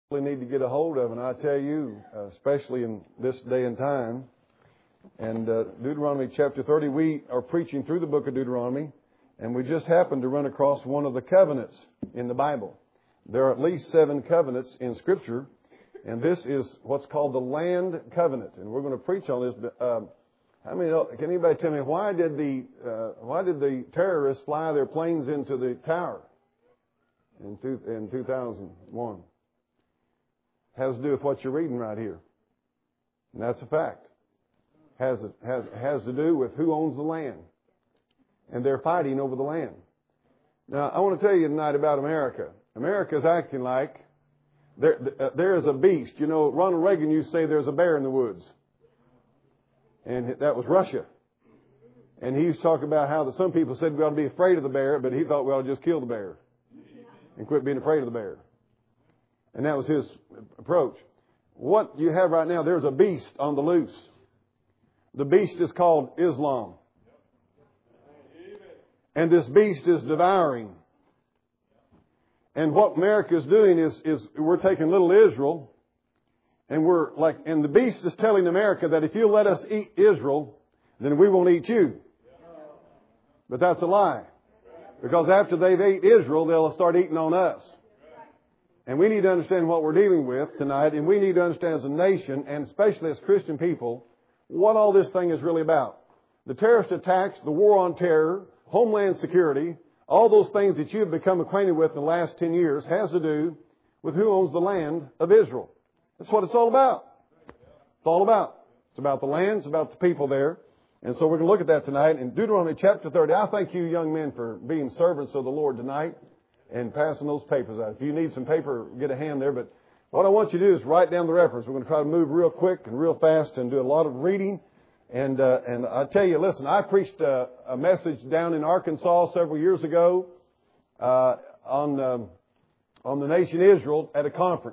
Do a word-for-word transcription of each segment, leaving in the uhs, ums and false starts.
really need to get a hold of, and I tell you, uh, especially in this day and time. And uh, Deuteronomy chapter thirty, we are preaching through the book of Deuteronomy, and we just happened to run across one of the covenants in the Bible. There are at least seven covenants in Scripture, and this is what's called the land covenant. And we're going to preach on this. Uh, how many? Can anybody tell me why did the uh, why did the terrorists fly their planes into the tower in two, in two thousand one? Has to do with what you're reading right here, and that's a fact. Has has has to do with who owns the land, and they're fighting over the land. Now, I want to tell you tonight about America. America is acting like there uh, there is a beast. You know, Ronald Reagan used to say there's a bear in the woods, and that was Russia. And he used to talk about how that some people said we ought to be afraid of the bear, but he thought we ought to just kill the bear and quit being afraid of the bear. And that was his approach. What you have right now, there's a beast on the loose. The beast is called Islam. And this beast is devouring. And what America is doing is, is we're taking little Israel, and we're like, and the beast is telling America that if you let us eat Israel, then we won't eat you. But that's a lie. Because after they've ate Israel, they'll start eating on us. And we need to understand what we're dealing with tonight, and we need to understand as a nation, and especially as Christian people, what all this thing is really about. The terrorist attacks, the war on terror, homeland security, all those things that you have become acquainted with in the last ten years has to do with who owns the land of Israel. That's what it's all about. It's all about. It's about the land, it's about the people there. And so we're going to look at that tonight in Deuteronomy chapter thirty. I thank you young men for being servants of the Lord tonight and passing those papers out. If you need some paper, get a hand there. But what I want you to do is write down the reference. We're going to try to move real quick and real fast and do a lot of reading. And uh, and I tell you, listen, I preached a, a message down in Arkansas several years ago uh, on um, on the nation Israel at a conference.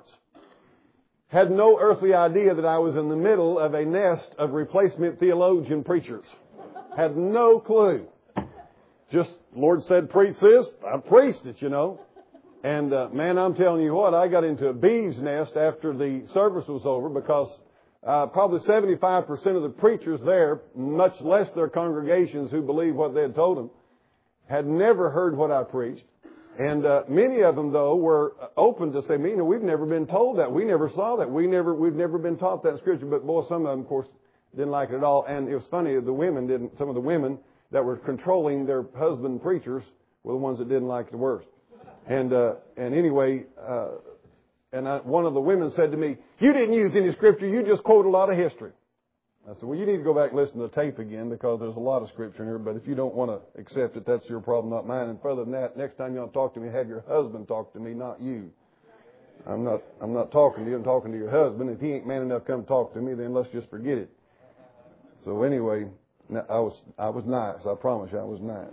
Had no earthly idea that I was in the middle of a nest of replacement theologian preachers. Had no clue. Just, Lord said, preach this. I preached it, you know. And, uh, man, I'm telling you what, I got into a bee's nest after the service was over because uh, probably seventy-five percent of the preachers there, much less their congregations who believed what they had told them, had never heard what I preached. And uh, many of them, though, were open to say, you know, we've never been told that. We never saw that. We never, we've never been taught that in Scripture. But, boy, some of them, of course, didn't like it at all. And it was funny, the women didn't, some of the women that were controlling their husband preachers were the ones that didn't like it the worst. And uh, and anyway, uh, and I, one of the women said to me, you didn't use any Scripture, you just quote a lot of history. I said, well, you need to go back and listen to the tape again because there's a lot of Scripture in here, but if you don't want to accept it, that's your problem, not mine. And further than that, next time you want to talk to me, have your husband talk to me, not you. I'm not I'm not talking to you, I'm talking to your husband. If he ain't man enough to come talk to me, then let's just forget it. So anyway, I was I was nice. I promise you I was nice.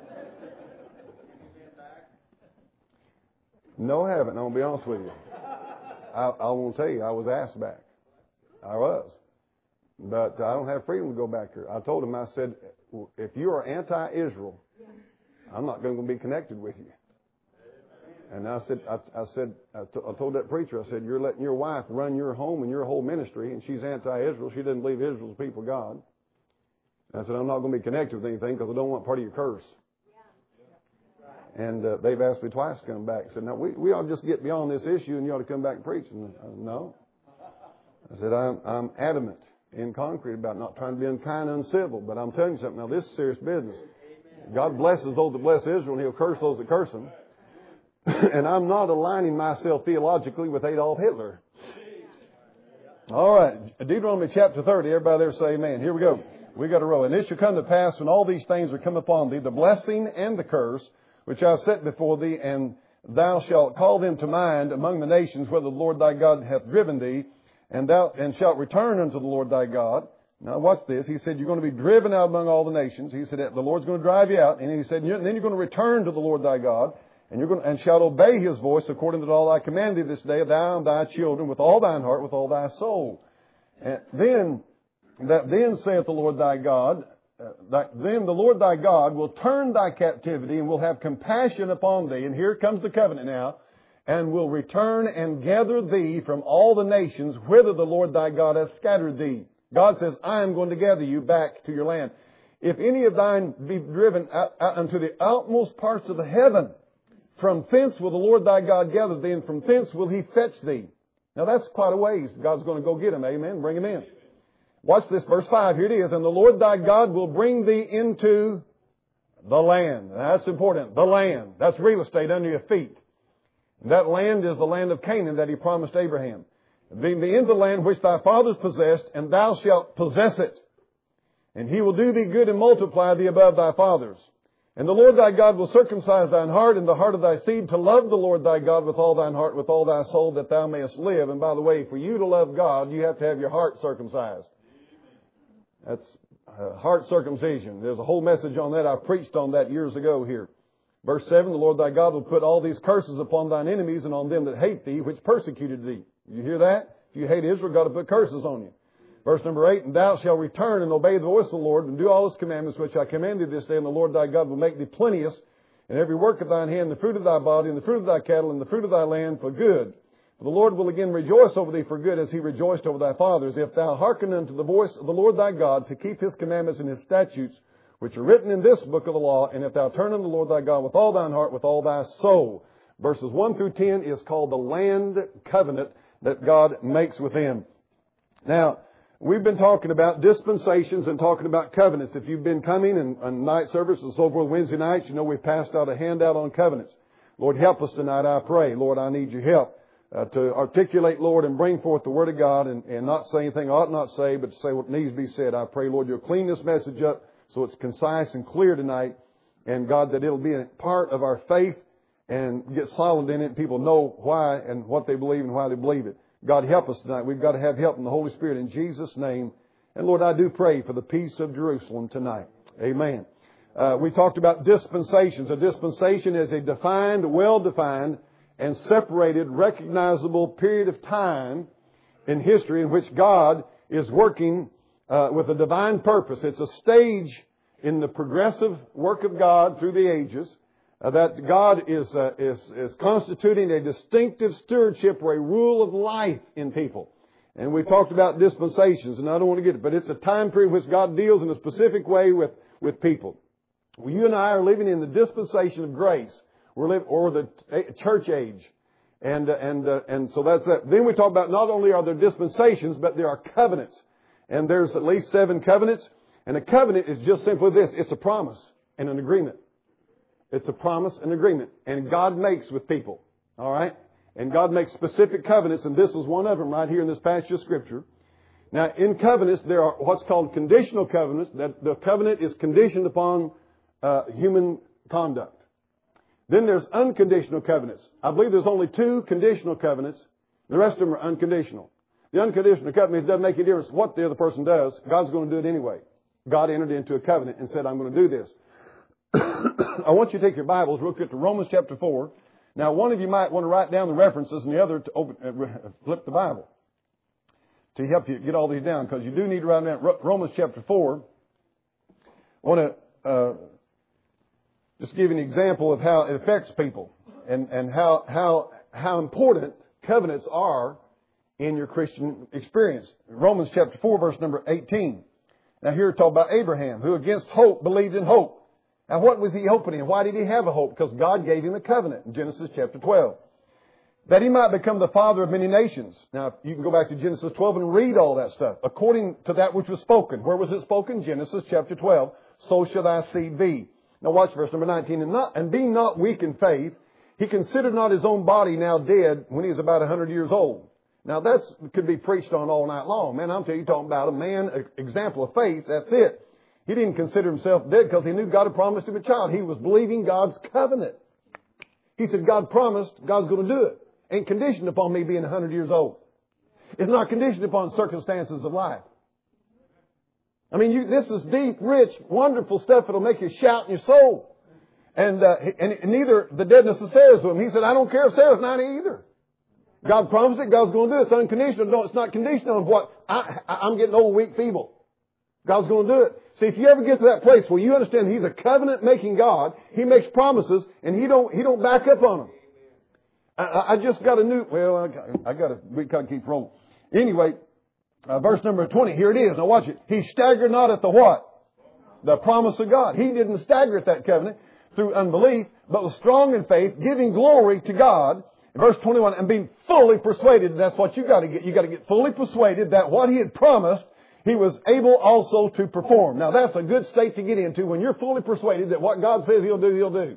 No, I haven't. I'm going to be honest with you. I, I won't tell you. I was asked back. I was. But I don't have freedom to go back there. I told him, I said, if you are anti-Israel, I'm not going to be connected with you. And I said, I, I said, I, t- I told that preacher, I said, you're letting your wife run your home and your whole ministry, and she's anti-Israel. She doesn't believe Israel's the people of God. And I said, I'm not going to be connected with anything because I don't want part of your curse. And uh, they've asked me twice to come back. I said, no, we, we ought to just get beyond this issue and you ought to come back and preach. And I said, no. I said, I'm, I'm adamant in concrete about not trying to be unkind and uncivil. But I'm telling you something. Now, this is serious business. God blesses those that bless Israel and He'll curse those that curse them. And I'm not aligning myself theologically with Adolf Hitler. All right. Deuteronomy chapter thirty. Everybody there say amen. Here we go. We got to roll. And it shall come to pass when all these things are come upon thee, the blessing and the curse, which I have set before thee, and thou shalt call them to mind among the nations where the Lord thy God hath driven thee, and thou and shalt return unto the Lord thy God. Now watch this. He said, you're going to be driven out among all the nations. He said, the Lord's going to drive you out. And he said, and then you're going to return to the Lord thy God, and you're going to, and shalt obey His voice according to all I command thee this day, thou and thy children, with all thine heart, with all thy soul. And then, that then saith the Lord thy God, Uh, that then the Lord thy God will turn thy captivity and will have compassion upon thee. And here comes the covenant now. and will return and gather thee from all the nations whither the Lord thy God hath scattered thee. God says, I am going to gather you back to your land. If any of thine be driven out, out unto the outmost parts of the heaven, from thence will the Lord thy God gather thee, and from thence will he fetch thee. Now that's quite a ways. God's going to go get him. Amen. Bring him in. Watch this. Verse five. Here it is. And the Lord thy God will bring thee into the land. Now, that's important. The land. That's real estate under your feet. And that land is the land of Canaan that he promised Abraham. Bring thee into the land which thy fathers possessed, and thou shalt possess it. And he will do thee good and multiply thee above thy fathers. And the Lord thy God will circumcise thine heart and the heart of thy seed to love the Lord thy God with all thine heart, with all thy soul, that thou mayest live. And by the way, for you to love God, you have to have your heart circumcised. That's uh, heart circumcision. There's a whole message on that. I preached on that years ago here. Verse seven, the Lord thy God will put all these curses upon thine enemies and on them that hate thee, which persecuted thee. You hear that? If you hate Israel, God will put curses on you. Verse number eight, and thou shalt return and obey the voice of the Lord, and do all his commandments which I command thee this day, and the Lord thy God will make thee plenteous in every work of thine hand, the fruit of thy body, and the fruit of thy cattle, and the fruit of thy land for good. For the Lord will again rejoice over thee for good, as he rejoiced over thy fathers, if thou hearken unto the voice of the Lord thy God, to keep his commandments and his statutes, which are written in this book of the law, and if thou turn unto the Lord thy God with all thine heart, with all thy soul. Verses one through ten is called the land covenant that God makes with them. Now, we've been talking about dispensations and talking about covenants. If you've been coming and, and night service and so forth Wednesday nights, you know we've passed out a handout on covenants. Lord, help us tonight, I pray. Lord, I need your help uh, to articulate, Lord, and bring forth the Word of God and, and not say anything I ought not say, but to say what needs to be said. I pray, Lord, you'll clean this message up so it's concise and clear tonight. And God, that it'll be a part of our faith and get solid in it, and people know why and what they believe and why they believe it. God, help us tonight. We've got to have help from the Holy Spirit in Jesus' name. And Lord, I do pray for the peace of Jerusalem tonight. Amen. Uh, we talked about dispensations. A dispensation is a defined, well-defined, and separated, recognizable period of time in history in which God is working uh, with a divine purpose. It's a stage in the progressive work of God through the ages. Uh, that God is, uh, is, is constituting a distinctive stewardship or a rule of life in people. And we talked about dispensations, and I don't want to get it, but it's a time period in which God deals in a specific way with, with people. Well, you and I are living in the dispensation of grace. We're living, or the church age. And, uh, and, uh, and so that's that. Then we talk about not only are there dispensations, but there are covenants. And there's at least seven covenants. And a covenant is just simply this. It's a promise and an agreement. It's a promise and agreement. And God makes with people. All right? And God makes specific covenants, and this is one of them right here in this passage of Scripture. Now, in covenants, there are what's called conditional covenants, that the covenant is conditioned upon uh, human conduct. Then there's unconditional covenants. I believe there's only two conditional covenants. The rest of them are unconditional. The unconditional covenant doesn't make any difference what the other person does. God's going to do it anyway. God entered into a covenant and said, I'm going to do this. I want you to take your Bibles real quick to Romans chapter four. Now, one of you might want to write down the references and the other to open, uh, flip the Bible to help you get all these down, because you do need to write down Romans chapter four. I want to uh, just give you an example of how it affects people and, and how, how, how important covenants are in your Christian experience. Romans chapter four, verse number eighteen. Now, here we talk about Abraham, who against hope believed in hope. Now, what was he hoping in? Why did he have a hope? Because God gave him a covenant in Genesis chapter twelve. That he might become the father of many nations. Now, you can go back to Genesis twelve and read all that stuff. According to that which was spoken. Where was it spoken? Genesis chapter twelve. So shall thy seed be. Now, watch verse number nineteen. And, not, and being not weak in faith, he considered not his own body now dead when he was about a hundred years old. Now, that could be preached on all night long. Man, I'm telling you, talking about a man, an example of faith. That's it. He didn't consider himself dead because he knew God had promised him a child. He was believing God's covenant. He said, God promised, God's going to do it. Ain't conditioned upon me being a hundred years old. It's not conditioned upon circumstances of life. I mean, you, this is deep, rich, wonderful stuff that'll make you shout in your soul. And, uh, and neither the deadness of Sarah's with him. He said, I don't care if Sarah's ninety either. God promised it, God's going to do it. It's unconditional. No, it's not conditional on what I, I'm getting old, weak, feeble. God's going to do it. See, if you ever get to that place where you understand He's a covenant-making God, He makes promises, and He don't He don't back up on them. I, I just got a new, well, I got, I got to, we got to keep rolling. Anyway, uh, verse number twenty, here it is. Now watch it. He staggered not at the what? The promise of God. He didn't stagger at that covenant through unbelief, but was strong in faith, giving glory to God. In verse twenty-one, and being fully persuaded, that's what you got to get. You got to get fully persuaded that what He had promised, He was able also to perform. Now that's a good state to get into when you're fully persuaded that what God says He'll do, He'll do.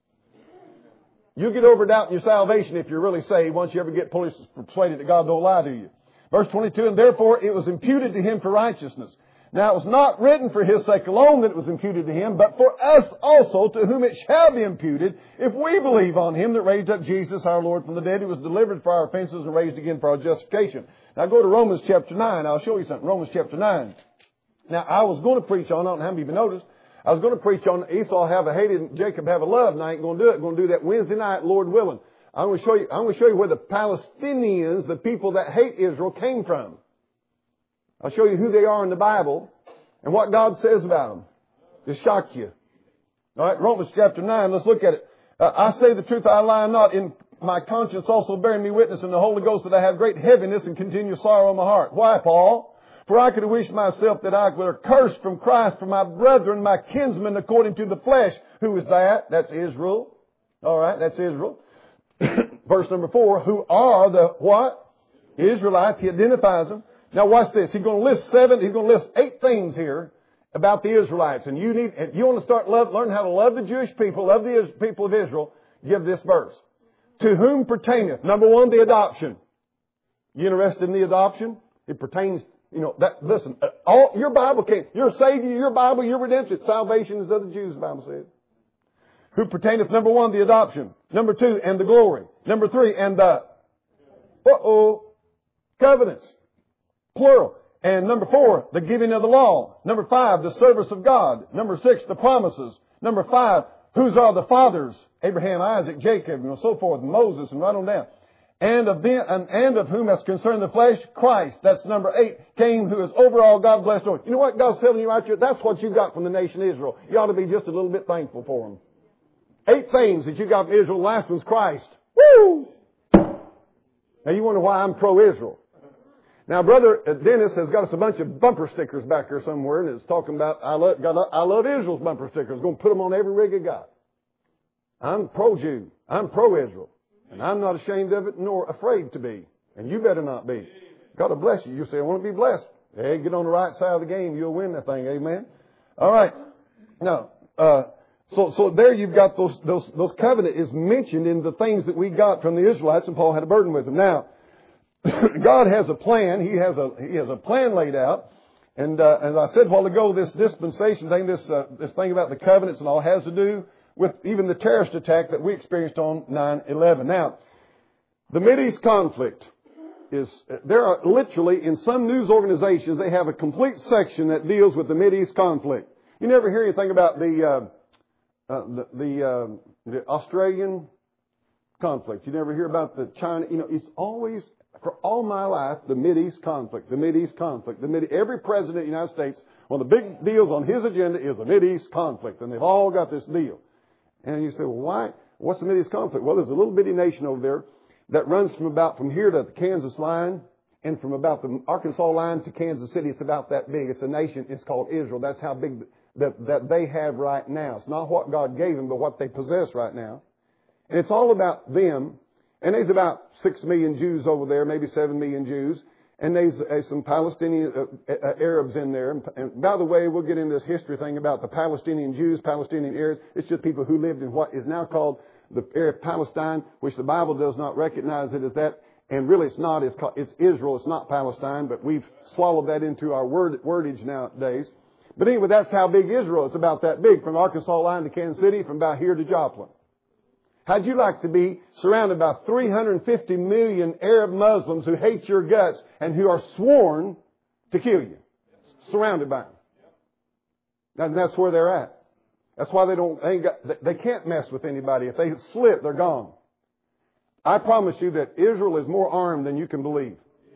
You'll get over doubting your salvation if you're really saved once you ever get fully persuaded that God don't lie to you. Verse twenty-two, and therefore it was imputed to Him for righteousness. Now it was not written for His sake alone that it was imputed to Him, but for us also, to whom it shall be imputed, if we believe on Him that raised up Jesus our Lord from the dead, who was delivered for our offenses and raised again for our justification. Now go to Romans chapter nine. I'll show you something. Romans chapter nine. Now I was going to preach on, I don't know how many of you noticed, I was going to preach on Esau have a hated and Jacob have a love, and I ain't going to do it. I'm going to do that Wednesday night, Lord willing. I'm going to show you, I'm going to show you where the Palestinians, the people that hate Israel, came from. I'll show you who they are in the Bible and what God says about them. It'll shock you. All right, Romans chapter nine, let's look at it. Uh, I say the truth, I lie not, in my conscience also bearing me witness in the Holy Ghost that I have great heaviness and continual sorrow in my heart. Why, Paul? For I could have wished myself that I were cursed from Christ for my brethren, my kinsmen according to the flesh. Who is that? That's Israel. All right, that's Israel. Verse number four, who are the what? Israelites. He identifies them. Now watch this. He's going to list seven, he's going to list eight things here about the Israelites. And you need, if you want to start love, learn how to love the Jewish people, love the people of Israel, give this verse. To whom pertaineth, number one, the adoption. You interested in the adoption? It pertains, you know, that, listen, all, your Bible can't, your Savior, your Bible, your redemption, salvation is of the Jews, the Bible says. Who pertaineth, number one, the adoption. Number two, and the glory. Number three, and the, uh-oh, covenants. Plural. And number four, the giving of the law. Number five, the service of God. Number six, the promises. Number five, whose are the fathers? Abraham, Isaac, Jacob, and so forth, and Moses, and right on down. And of them, and, and of whom has concerned the flesh, Christ. That's number eight, came who is over all God blessed Lord. You know what God's telling you right here? That's what you got from the nation of Israel. You ought to be just a little bit thankful for them. Eight things that you got from Israel. The last one's Christ. Woo! Now you wonder why I'm pro-Israel. Now, Brother Dennis has got us a bunch of bumper stickers back here somewhere, and it's talking about, I love, God, I love Israel's bumper stickers. Going to put them on every rig I got. I'm pro-Jew. I'm pro-Israel. And I'm not ashamed of it, nor afraid to be. And you better not be. God will bless you. You say, I want to be blessed. Hey, get on the right side of the game. You'll win that thing. Amen. All right. Now, uh, so, so there you've got those, those, those covenant is mentioned in the things that we got from the Israelites, and Paul had a burden with them. Now, God has a plan. He has a, he has a plan laid out. And, uh, as I said a while ago, this dispensation thing, this, uh, this thing about the covenants and all has to do with even the terrorist attack that we experienced on nine eleven. Now, the Mideast conflict is, there are literally, in some news organizations, they have a complete section that deals with the Mideast conflict. You never hear anything about the, uh, uh, the, the, uh, the Australian conflict. You never hear about the China, you know, it's always, for all my life, the Mideast conflict, the Mideast conflict. The Mid- every president of the United States, one of the big deals on his agenda is the Mideast conflict. And they've all got this deal. And you say, well, why? What's the Mideast conflict? Well, there's a little bitty nation over there that runs from about from here to the Kansas line, and from about the Arkansas line to Kansas City. It's about that big. It's a nation. It's called Israel. That's how big that, that they have right now. It's not what God gave them, but what they possess right now. And it's all about them. And there's about six million Jews over there, maybe seven million Jews. And there's uh, some Palestinian uh, uh, Arabs in there. And, and by the way, we'll get into this history thing about the Palestinian Jews, Palestinian Arabs. It's just people who lived in what is now called the area of Palestine, which the Bible does not recognize it as that. And really it's not. It's, called, it's Israel. It's not Palestine. But we've swallowed that into our word, wordage nowadays. But anyway, that's how big Israel is. It's about that big. From Arkansas line to Kansas City, from about here to Joplin. How'd you like to be surrounded by three hundred fifty million Arab Muslims who hate your guts and who are sworn to kill you? Surrounded by them. And that's where they're at. That's why they don't, they, ain't got, they can't mess with anybody. If they slip, they're gone. I promise you that Israel is more armed than you can believe.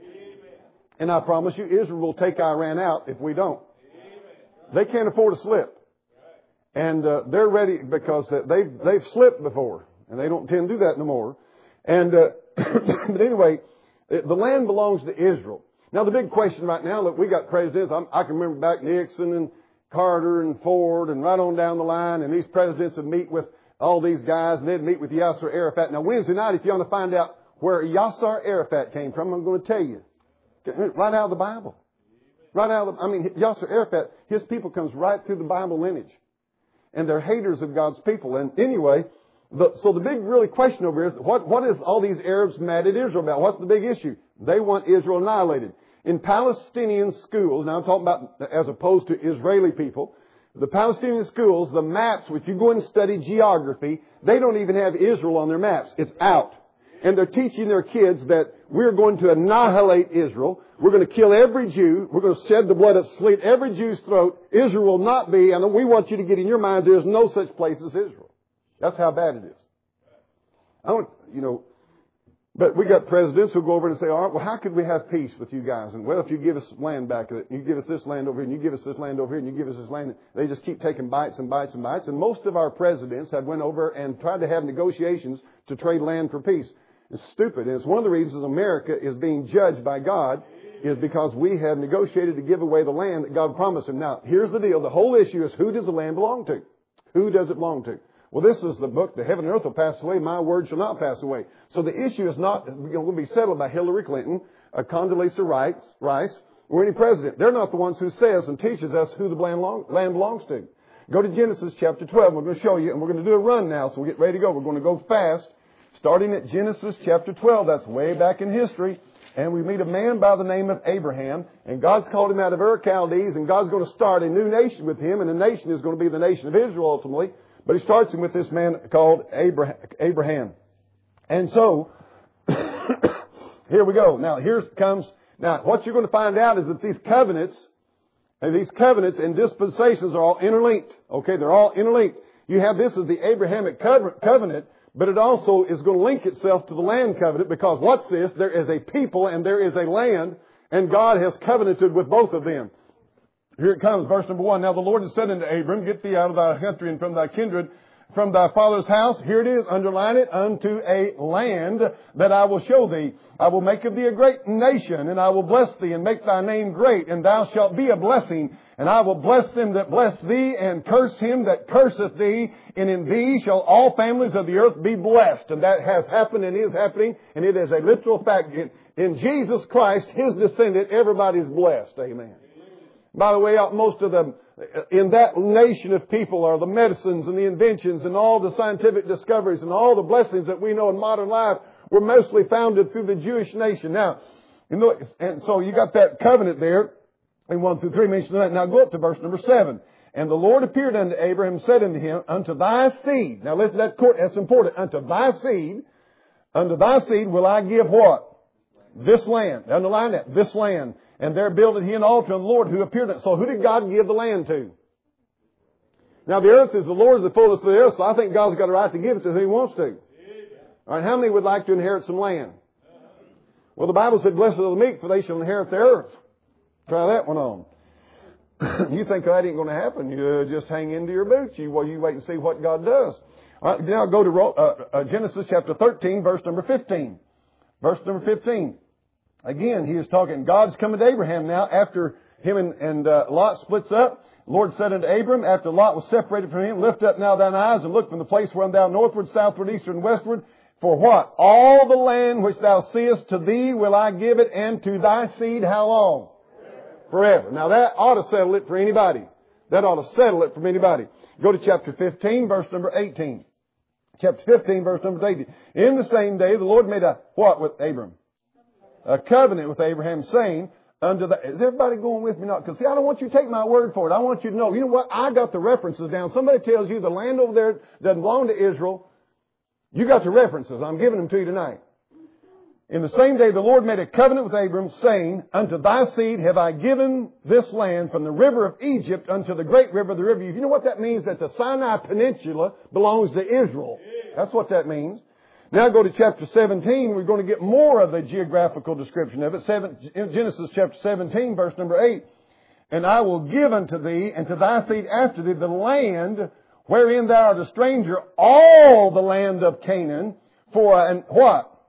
And I promise you Israel will take Iran out if we don't. They can't afford to slip. And uh, they're ready because they've, they've slipped before. And they don't tend to do that no more. And, uh, but anyway, the land belongs to Israel. Now the big question right now, look, we got presidents. I'm, I can remember back Nixon and Carter and Ford and right on down the line, and these presidents would meet with all these guys, and they'd meet with Yasser Arafat. Now Wednesday night, if you want to find out where Yasser Arafat came from, I'm going to tell you. Right out of the Bible. Right out of the, I mean, Yasser Arafat, his people comes right through the Bible lineage. And they're haters of God's people. And anyway, the, so the big really question over here is, what, what is all these Arabs mad at Israel about? What's the big issue? They want Israel annihilated. In Palestinian schools, now I'm talking about as opposed to Israeli people, the Palestinian schools, the maps, which you go and study geography, they don't even have Israel on their maps. It's out. And they're teaching their kids that we're going to annihilate Israel. We're going to kill every Jew. We're going to shed the blood that slit every Jew's throat. Israel will not be, and we want you to get in your mind, there's no such place as Israel. That's how bad it is. I don't, you know, but we got presidents who go over and say, all right, well, how could we have peace with you guys? And well, if you give us land back, you give us this land over here, and you give us this land over here, and you give us this land, they just keep taking bites and bites and bites. And most of our presidents have went over and tried to have negotiations to trade land for peace. It's stupid. And it's one of the reasons America is being judged by God is because we have negotiated to give away the land that God promised him. Now, here's the deal. The whole issue is, who does the land belong to? Who does it belong to? Well, this is the book, the heaven and earth will pass away, my word shall not pass away. So the issue is not going to be settled by Hillary Clinton, uh, Condoleezza Rice, Rice, or any president. They're not the ones who says and teaches us who the land, long, land belongs to. Go to Genesis chapter twelve. We're going to show you, and we're going to do a run now, so we'll get ready to go. We're going to go fast, starting at Genesis chapter twelve. That's way back in history. And we meet a man by the name of Abraham, and God's called him out of Ur Chaldees, and God's going to start a new nation with him, and the nation is going to be the nation of Israel ultimately. But he starts him with this man called Abraham. And so, here we go. Now, here comes, now what you're going to find out is that these covenants, and these covenants and dispensations are all interlinked. Okay, they're all interlinked. You have this as the Abrahamic covenant, but it also is going to link itself to the land covenant, because what's this? There is a people and there is a land, and God has covenanted with both of them. Here it comes, verse number one. Now the Lord has said unto Abram, get thee out of thy country and from thy kindred, from thy father's house. Here it is, underline it, unto a land that I will show thee. I will make of thee a great nation, and I will bless thee, and make thy name great, and thou shalt be a blessing. And I will bless them that bless thee, and curse him that curseth thee. And in thee shall all families of the earth be blessed. And that has happened and is happening, and it is a literal fact. In Jesus Christ, his descendant, everybody's blessed. Amen. By the way, most of them, in that nation of people are the medicines and the inventions and all the scientific discoveries and all the blessings that we know in modern life were mostly founded through the Jewish nation. Now, you know, and so you got that covenant there in one through three mentions that. Now go up to verse number seven. And the Lord appeared unto Abraham and said unto him, unto thy seed. Now listen, that court, that's important. Unto thy seed, unto thy seed will I give what? This land. Underline that. This land. And there builded he an altar unto the Lord who appeared. So who did God give the land to? Now the earth is the Lord's, the fullness of the earth, so I think God's got a right to give it to who he wants to. All right, how many would like to inherit some land? Well, the Bible said, blessed are the meek, for they shall inherit the earth. Try that one on. You think that ain't going to happen. You uh, just hang into your boots. You, well, you wait and see what God does. All right, now go to uh, uh, Genesis chapter thirteen, verse number fifteen. Verse number fifteen. Again, he is talking, God's coming to Abraham now after him and, and uh, Lot splits up. The Lord said unto Abram, after Lot was separated from him, lift up now thine eyes and look from the place wherein thou northward, southward, eastward, and westward. For what? All the land which thou seest, to thee will I give it, and to thy seed how long? Forever. Forever. Now that ought to settle it for anybody. That ought to settle it for anybody. Go to chapter fifteen, verse number eighteen. Chapter fifteen, verse number eighteen. In the same day, the Lord made a what with Abram? A covenant with Abraham, saying, unto the, is everybody going with me now? Because see, I don't want you to take my word for it. I want you to know, you know what? I got the references down. Somebody tells you the land over there doesn't belong to Israel. You got the references. I'm giving them to you tonight. In the same day, the Lord made a covenant with Abram, saying, unto thy seed have I given this land from the river of Egypt unto the great river, the river. You know what that means? That the Sinai Peninsula belongs to Israel. That's what that means. Now go to chapter seventeen. We're going to get more of the geographical description of it. Seven, Genesis chapter seventeen, verse number eight. And I will give unto thee and to thy seed after thee the land wherein thou art a stranger, all the land of Canaan, for an what?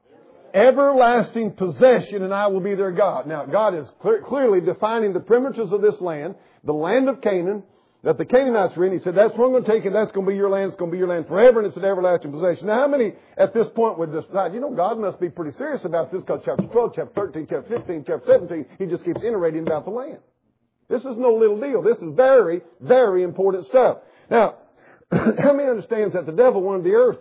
everlasting possession, and I will be their God. Now, God is clear, clearly defining the perimeters of this land, the land of Canaan, that the Canaanites were in. He said, that's where I'm going to take it. That's going to be your land. It's going to be your land forever, and it's an everlasting possession. Now, how many at this point would decide, you know, God must be pretty serious about this, because chapter twelve, chapter thirteen, chapter fifteen, chapter seventeen, He just keeps iterating about the land. This is no little deal. This is very, very important stuff. Now, how many understands that the devil wanted the earth?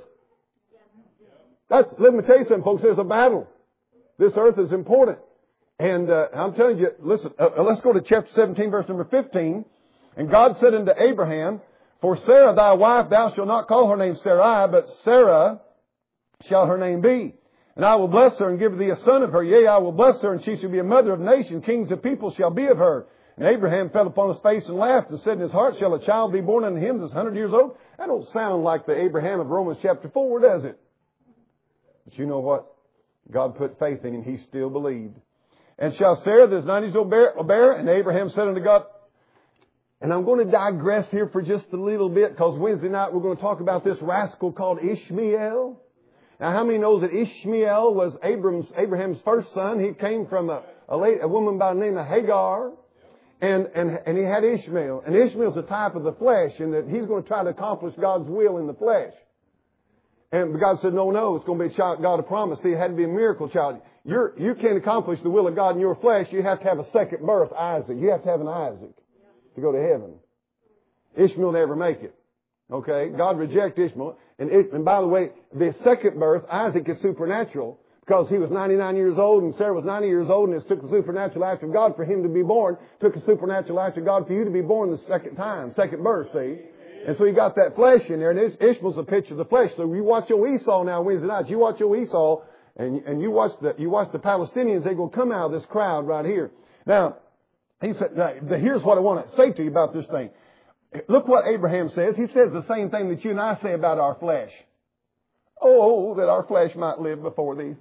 That's, let me tell you something, folks. There's a battle. This earth is important. And uh, I'm telling you, listen, uh, let's go to chapter seventeen, verse number fifteen. And God said unto Abraham, for Sarah thy wife, thou shalt not call her name Sarai, but Sarah shall her name be. And I will bless her and give thee a son of her. Yea, I will bless her, and she shall be a mother of nations. Kings of people shall be of her. And Abraham fell upon his face and laughed, and said in his heart, shall a child be born unto him that's a hundred years old? That don't sound like the Abraham of Romans chapter four, does it? But you know what? God put faith in him. He still believed. And shall Sarah that is ninety years old bear, bear? And Abraham said unto God, and I'm going to digress here for just a little bit, because Wednesday night we're going to talk about this rascal called Ishmael. Now, how many knows that Ishmael was Abraham's, Abraham's first son? He came from a, a, lady, a woman by the name of Hagar. And, and, and he had Ishmael. And Ishmael's a type of the flesh, and that he's going to try to accomplish God's will in the flesh. And God said, no, no, it's going to be a child God of promise. See, it had to be a miracle child. You're, you can't accomplish the will of God in your flesh. You have to have a second birth, Isaac. You have to have an Isaac to go to heaven. Ishmael never make it. Okay? God rejected Ishmael. And, and by the way, the second birth, Isaac, is supernatural, because he was ninety-nine years old and Sarah was ninety years old, and it took the supernatural act of God for him to be born. It took a supernatural act of God for you to be born the second time, second birth, see? And so you got that flesh in there, and Ishmael's a picture of the flesh. So you watch your Esau now Wednesday nights. You watch your Esau, and, and you watch the, you watch the Palestinians, they're going to come out of this crowd right here. Now, he said, now, here's what I want to say to you about this thing. Look what Abraham says. He says the same thing that you and I say about our flesh. Oh, that our flesh might live before thee.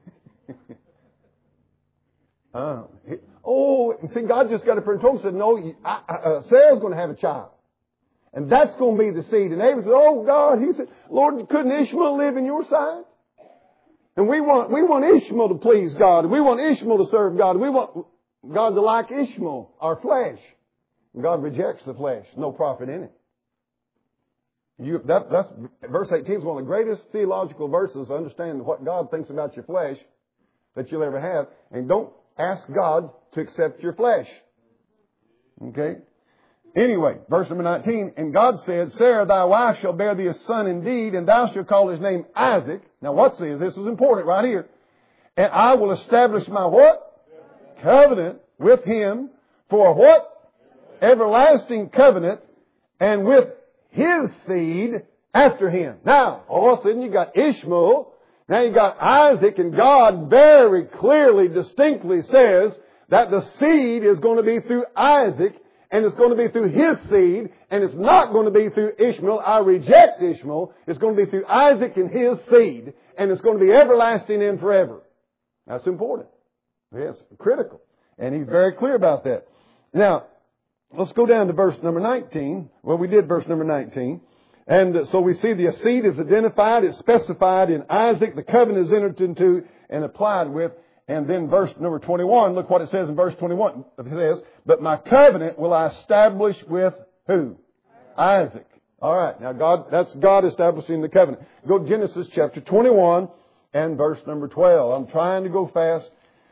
uh, oh, see, God just got up and told him, said, no, I, I, uh, Sarah's going to have a child. And that's going to be the seed. And Abraham said, oh, God, he said, Lord, couldn't Ishmael live in your sight? And we want, we want Ishmael to please God. And we want Ishmael to serve God. We want God to like Ishmael, our flesh. And God rejects the flesh. No profit in it. You, that, that's, verse eighteen is one of the greatest theological verses to understand what God thinks about your flesh that you'll ever have. And don't ask God to accept your flesh. Okay? Anyway, verse number nineteen, and God said, Sarah, thy wife shall bear thee a son indeed, and thou shalt call his name Isaac. Now what's this? This is important right here. And I will establish my what? Covenant with him for what? Everlasting covenant, and with his seed after him. Now, all of a sudden you got Ishmael, now you got Isaac, and God very clearly, distinctly says that the seed is going to be through Isaac, and it's going to be through his seed, and it's not going to be through Ishmael. I reject Ishmael. It's going to be through Isaac and his seed, and it's going to be everlasting and forever. That's important. Yes, critical. And he's very clear about that. Now, let's go down to verse number nineteen. Well, we did verse number nineteen. And so we see the seed is identified, it's specified in Isaac, the covenant is entered into and applied with. And then verse number twenty-one, look what it says in verse twenty-one. It says, but my covenant will I establish with who? Isaac. All right. Now God, that's God establishing the covenant. Go to Genesis chapter twenty-one and verse number twelve. I'm trying to go fast.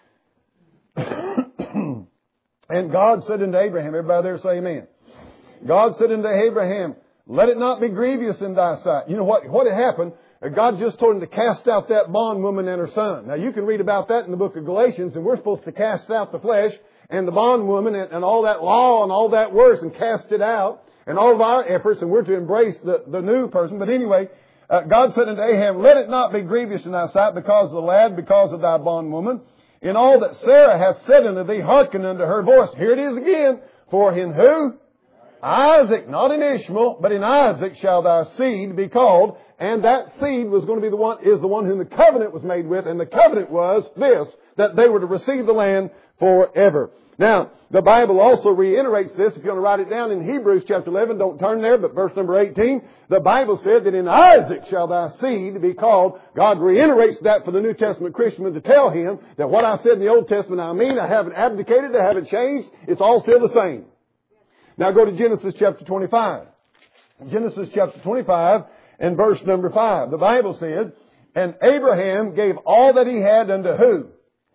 And God said unto Abraham, everybody there say amen. God said unto Abraham, let it not be grievous in thy sight. You know what, what had happened? God just told him to cast out that bondwoman and her son. Now you can read about that in the book of Galatians, and we're supposed to cast out the flesh and the bondwoman and, and all that law and all that works and cast it out and all of our efforts, and we're to embrace the, the new person. But anyway, uh, God said unto Abraham, let it not be grievous in thy sight because of the lad, because of thy bondwoman. In all that Sarah hath said unto thee, hearken unto her voice. Here it is again. For in who? Isaac, not in Ishmael, but in Isaac shall thy seed be called. And that seed was going to be the one, is the one whom the covenant was made with. And the covenant was this, that they were to receive the land forever. Now, the Bible also reiterates this. If you want to write it down in Hebrews chapter eleven, don't turn there, but verse number eighteen, the Bible said that in Isaac shall thy seed be called. God reiterates that for the New Testament Christian to tell him that what I said in the Old Testament, I mean, I haven't abdicated, I haven't changed. It's all still the same. Now go to Genesis chapter twenty-five. Genesis chapter twenty-five and verse number five. The Bible said, and Abraham gave all that he had unto who?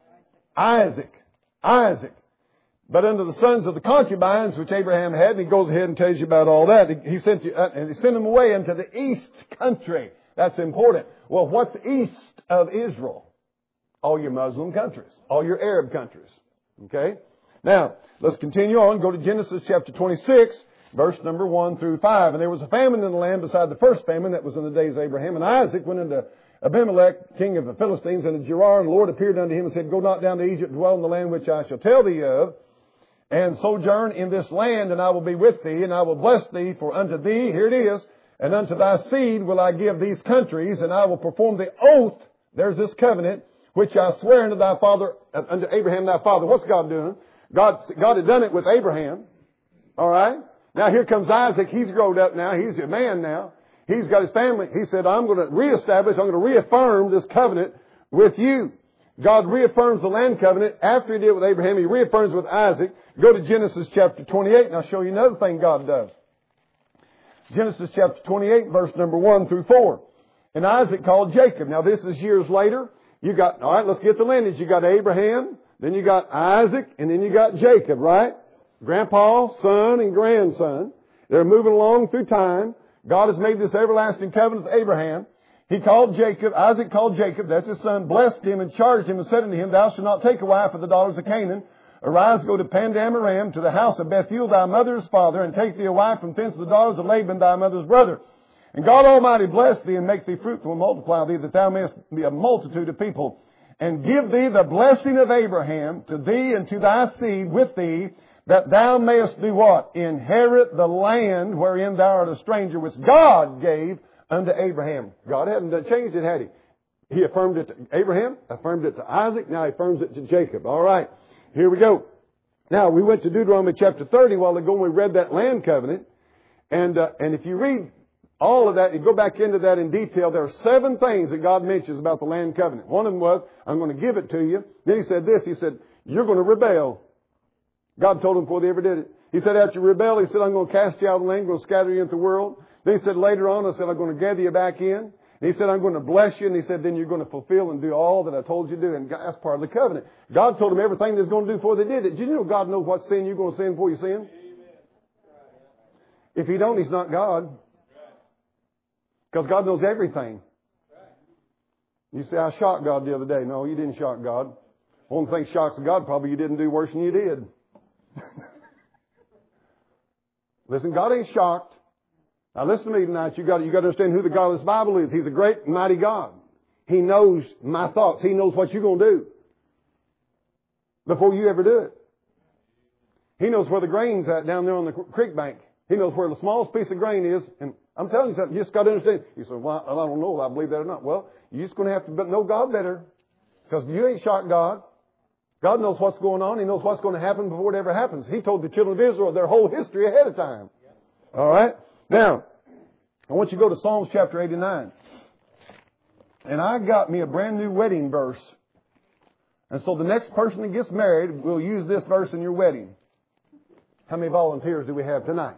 Isaac. Isaac. But unto the sons of the concubines which Abraham had, and he goes ahead and tells you about all that. He sent you, uh, and he sent them away into the east country. That's important. Well, what's east of Israel? All your Muslim countries, all your Arab countries. Okay. Now let's continue on. Go to Genesis chapter twenty-six, verse number one through five. And there was a famine in the land beside the first famine that was in the days of Abraham. And Isaac went into Abimelech, king of the Philistines, and to Gerar, and the Lord appeared unto him and said, go not down to Egypt, dwell in the land which I shall tell thee of, and sojourn in this land, and I will be with thee, and I will bless thee, for unto thee, here it is, and unto thy seed will I give these countries, and I will perform the oath, there's this covenant, which I swear unto thy father, unto Abraham thy father. What's God doing? God, God had done it with Abraham. All right? Now here comes Isaac. He's grown up now. He's a man now. He's got his family. He said, I'm going to reestablish, I'm going to reaffirm this covenant with you. God reaffirms the land covenant. After he did with Abraham, he reaffirms with Isaac. Go to Genesis chapter twenty-eight, and I'll show you another thing God does. Genesis chapter twenty-eight, verse number one through four. And Isaac called Jacob. Now this is years later. You got, all right, let's get the lineage. You got Abraham, then you got Isaac, and then you got Jacob, right? Grandpa, son, and grandson. They're moving along through time. God has made this everlasting covenant with Abraham. He called Jacob, Isaac called Jacob, that's his son, blessed him and charged him and said unto him, thou shalt not take a wife of the daughters of Canaan. Arise, go to Pandan Aram, to the house of Bethuel thy mother's father, and take thee a wife from thence of the daughters of Laban thy mother's brother. And God Almighty bless thee and make thee fruitful and multiply thee, that thou mayest be a multitude of people. And give thee the blessing of Abraham to thee and to thy seed with thee, that thou mayest do what? Inherit the land wherein thou art a stranger, which God gave unto Abraham. God hadn't changed it, had he? He affirmed it to Abraham, affirmed it to Isaac, now he affirms it to Jacob. All right, here we go. Now, we went to Deuteronomy chapter thirty a while ago and we read that land covenant. And, uh, and if you read all of that, you go back into that in detail, there are seven things that God mentions about the land covenant. One of them was, I'm going to give it to you. Then he said this, he said, you're going to rebel. God told him before they ever did it. He said, after you rebel, he said, I'm going to cast you out of the land, I'm going to scatter you into the world. Then he said, later on, I said, I'm going to gather you back in. And he said, I'm going to bless you. And he said, then you're going to fulfill and do all that I told you to do. And that's part of the covenant. God told him everything they was going to do before they did it. Did you know God knows what sin you're going to sin before you sin? If he don't, he's not God. Because God knows everything. You say, I shocked God the other day. No, you didn't shock God. One thing shocks God, probably you didn't do worse than you did. Listen, God ain't shocked. Now listen to me tonight. You got, you got to understand who the God of this Bible is. He's a great and mighty God. He knows my thoughts. He knows what you're going to do before you ever do it. He knows where the grain's at down there on the creek bank. He knows where the smallest piece of grain is. And I'm telling you something, you just got to understand. You say, well, I don't know if I believe that or not. Well, you're just going to have to know God better. Because you ain't shocked God. God knows what's going on. He knows what's going to happen before it ever happens. He told the children of Israel their whole history ahead of time. All right? Now, I want you to go to Psalms chapter eighty-nine. And I got me a brand new wedding verse. And so the next person that gets married will use this verse in your wedding. How many volunteers do we have tonight?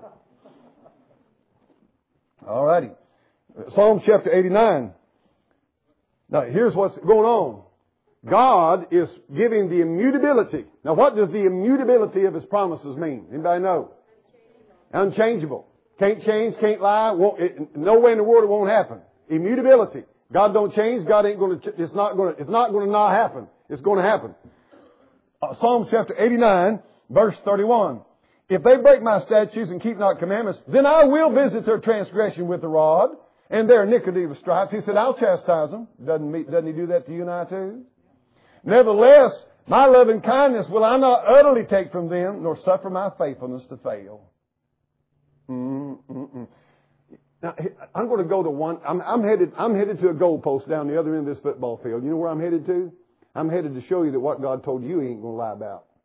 All righty. Psalms chapter eighty-nine. Now, here's what's going on. God is giving the immutability. Now, what does the immutability of His promises mean? Anybody know? Unchangeable. Can't change, can't lie. Won't, it, no way in the world it won't happen. Immutability. God don't change. God ain't going to. It's not going to. It's not going to not happen. It's going to happen. Uh, Psalms chapter eighty-nine, verse thirty-one. If they break my statutes and keep not commandments, then I will visit their transgression with the rod and their iniquity with stripes. He said, I'll chastise them. Doesn't, me, doesn't He do that to you and I too? Nevertheless, my loving kindness will I not utterly take from them, nor suffer my faithfulness to fail. Mm-mm-mm. Now, I'm going to go to one. I'm, I'm headed. I'm headed to a goalpost down the other end of this football field. You know where I'm headed to? I'm headed to show you that what God told you He ain't going to lie about.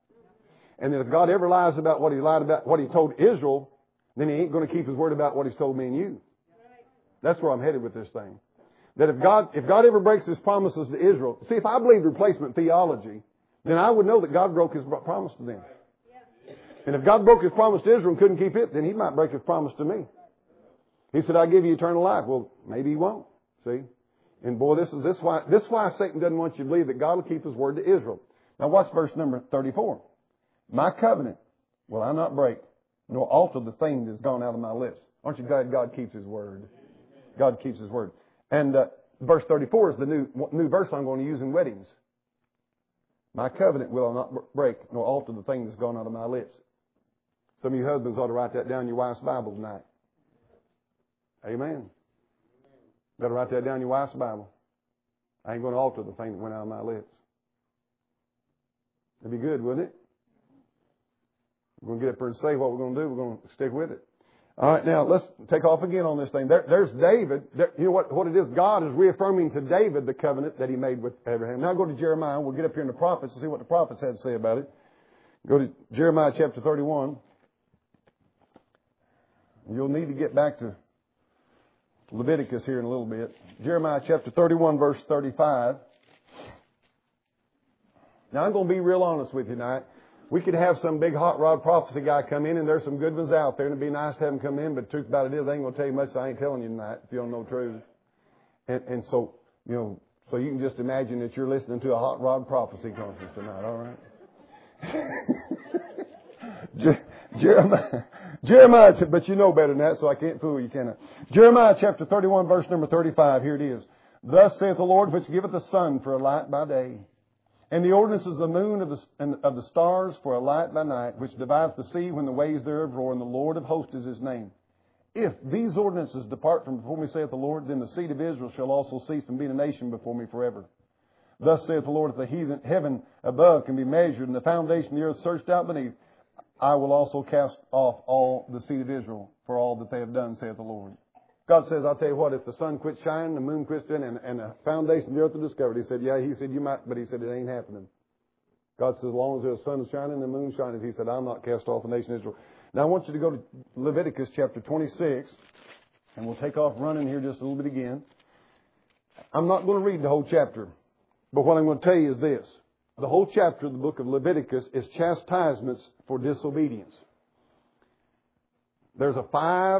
And then if God ever lies about what He lied about, what He told Israel, then He ain't going to keep His word about what He's told me and you. That's where I'm headed with this thing. That if God, if God ever breaks His promises to Israel, see, if I believed replacement theology, then I would know that God broke His promise to them. And if God broke His promise to Israel and couldn't keep it, then He might break His promise to me. He said, I'll give you eternal life. Well, maybe He won't. See? And boy, this is this why this is why Satan doesn't want you to believe that God will keep His word to Israel. Now watch verse number thirty-four. My covenant will I not break, nor alter the thing that's gone out of my lips. Aren't you glad God keeps His word? God keeps His word. And uh, verse thirty-four is the new new verse I'm going to use in weddings. My covenant will I not break, nor alter the thing that's gone out of my lips. Some of you husbands ought to write that down in your wife's Bible tonight. Amen. Better write that down in your wife's Bible. I ain't going to alter the thing that went out of my lips. It'd be good, wouldn't it? We're going to get up here and say what we're going to do. We're going to stick with it. All right, now let's take off again on this thing. There, there's David. There, you know what, what it is? God is reaffirming to David the covenant that He made with Abraham. Now go to Jeremiah. We'll get up here in the prophets and see what the prophets had to say about it. Go to Jeremiah chapter thirty-one. You'll need to get back to Leviticus here in a little bit. Jeremiah chapter thirty-one, verse thirty-five. Now I'm going to be real honest with you tonight. We could have some big hot rod prophecy guy come in, and there's some good ones out there, and it'd be nice to have him come in, but the truth about it is, they ain't going to tell you much, so I ain't telling you tonight, if you don't know the truth. And, and so, you know, so you can just imagine that you're listening to a hot rod prophecy conference tonight, all right? Jeremiah, Jeremiah, but you know better than that, so I can't fool you, can I? Jeremiah chapter thirty-one, verse number thirty-five, here it is. Thus saith the Lord, which giveth the sun for a light by day, and the ordinances of the moon of the, and of the stars for a light by night, which divideth the sea when the waves thereof roar, and the Lord of hosts is His name. If these ordinances depart from before me, saith the Lord, then the seed of Israel shall also cease from being a nation before me forever. Thus saith the Lord, if the heathen, heaven above can be measured, and the foundation of the earth searched out beneath, I will also cast off all the seed of Israel for all that they have done, saith the Lord. God says, I'll tell you what, if the sun quits shining, the moon quits shining, and, and the foundation of the earth is discovered. He said, yeah, He said, you might, but He said, it ain't happening. God says, as long as the sun is shining and the moon shines, He said, I'll not cast off the nation of Israel. Now I want you to go to Leviticus chapter twenty-six, and we'll take off running here just a little bit again. I'm not going to read the whole chapter, but what I'm going to tell you is this. The whole chapter of the book of Leviticus is chastisements for disobedience. There's a five,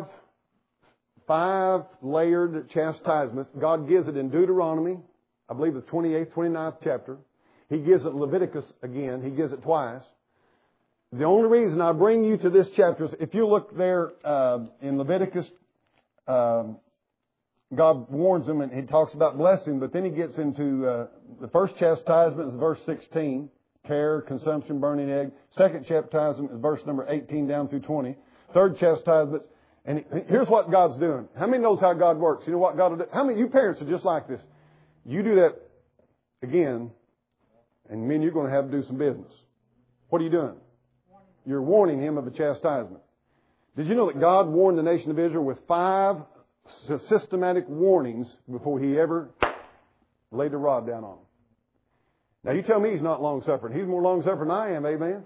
five layered chastisements. God gives it in Deuteronomy, I believe the twenty-eighth, twenty-ninth chapter. He gives it in Leviticus again. He gives it twice. The only reason I bring you to this chapter is if you look there uh, in Leviticus, um, God warns them and He talks about blessing, but then He gets into uh, the first chastisement is verse sixteen, terror, consumption, burning egg. Second chastisement is verse number eighteen down through twenty. Third chastisement, and here's what God's doing. How many knows how God works? You know what God will do? How many of you parents are just like this? You do that again, and men, you're going to have to do some business. What are you doing? You're warning him of a chastisement. Did you know that God warned the nation of Israel with five systematic warnings before He ever laid the rod down on them? Now you tell me He's not long-suffering. He's more long-suffering than I am, amen?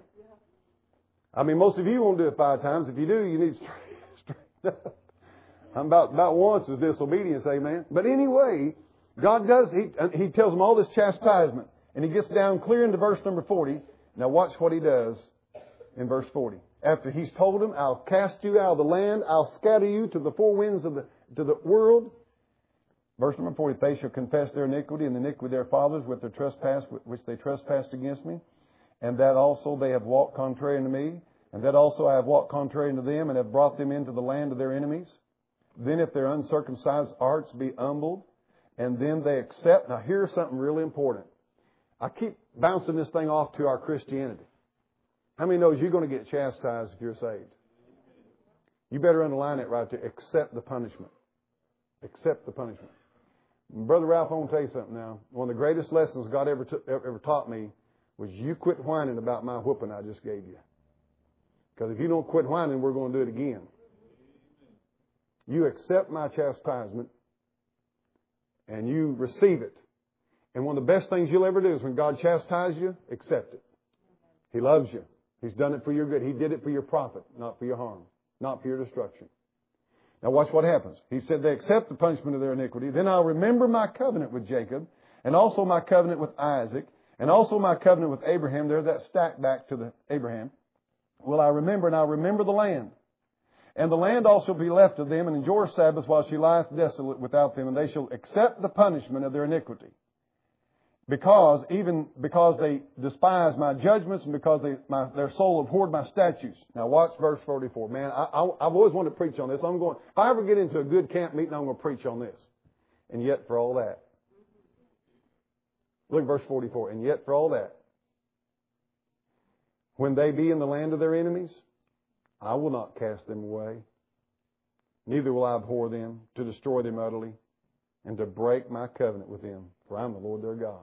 I mean, most of you won't do it five times. If you do, you need to straighten up. I'm about, about once is disobedience, amen? But anyway, God does, He, He tells them all this chastisement. And He gets down clear into verse number forty. Now watch what He does in verse forty. After He's told them, I'll cast you out of the land, I'll scatter you to the four winds of the to the world. Verse number forty, they shall confess their iniquity and the iniquity of their fathers with their trespass which they trespassed against me. And that also they have walked contrary unto me. And that also I have walked contrary unto them and have brought them into the land of their enemies. Then if their uncircumcised hearts be humbled, and then they accept. Now here's something really important. I keep bouncing this thing off to our Christianity. How many knows you're going to get chastised if you're saved? You better underline it right there. Accept the punishment. Accept the punishment. Brother Ralph, I want to tell you something now. One of the greatest lessons God ever, t- ever taught me was you quit whining about my whooping I just gave you. Because if you don't quit whining, we're going to do it again. You accept my chastisement and you receive it. And one of the best things you'll ever do is when God chastises you, accept it. He loves you. He's done it for your good. He did it for your profit, not for your harm, not for your destruction. Now watch what happens. He said they accept the punishment of their iniquity. Then I'll remember my covenant with Jacob, and also my covenant with Isaac, and also my covenant with Abraham. There's that stack back to the Abraham. Will I remember, and I'll remember the land. And the land also be left of them, and endure Sabbath while she lieth desolate without them, and they shall accept the punishment of their iniquity. Because, even because they despise my judgments, and because they, my, their soul abhorred my statutes. Now watch verse forty-four. Man, I, I, I've always wanted to preach on this. I'm going, if I ever get into a good camp meeting, I'm going to preach on this. And yet for all that. Look at verse forty-four. And yet for all that, when they be in the land of their enemies, I will not cast them away. Neither will I abhor them, to destroy them utterly, and to break my covenant with them. For I am the Lord their God.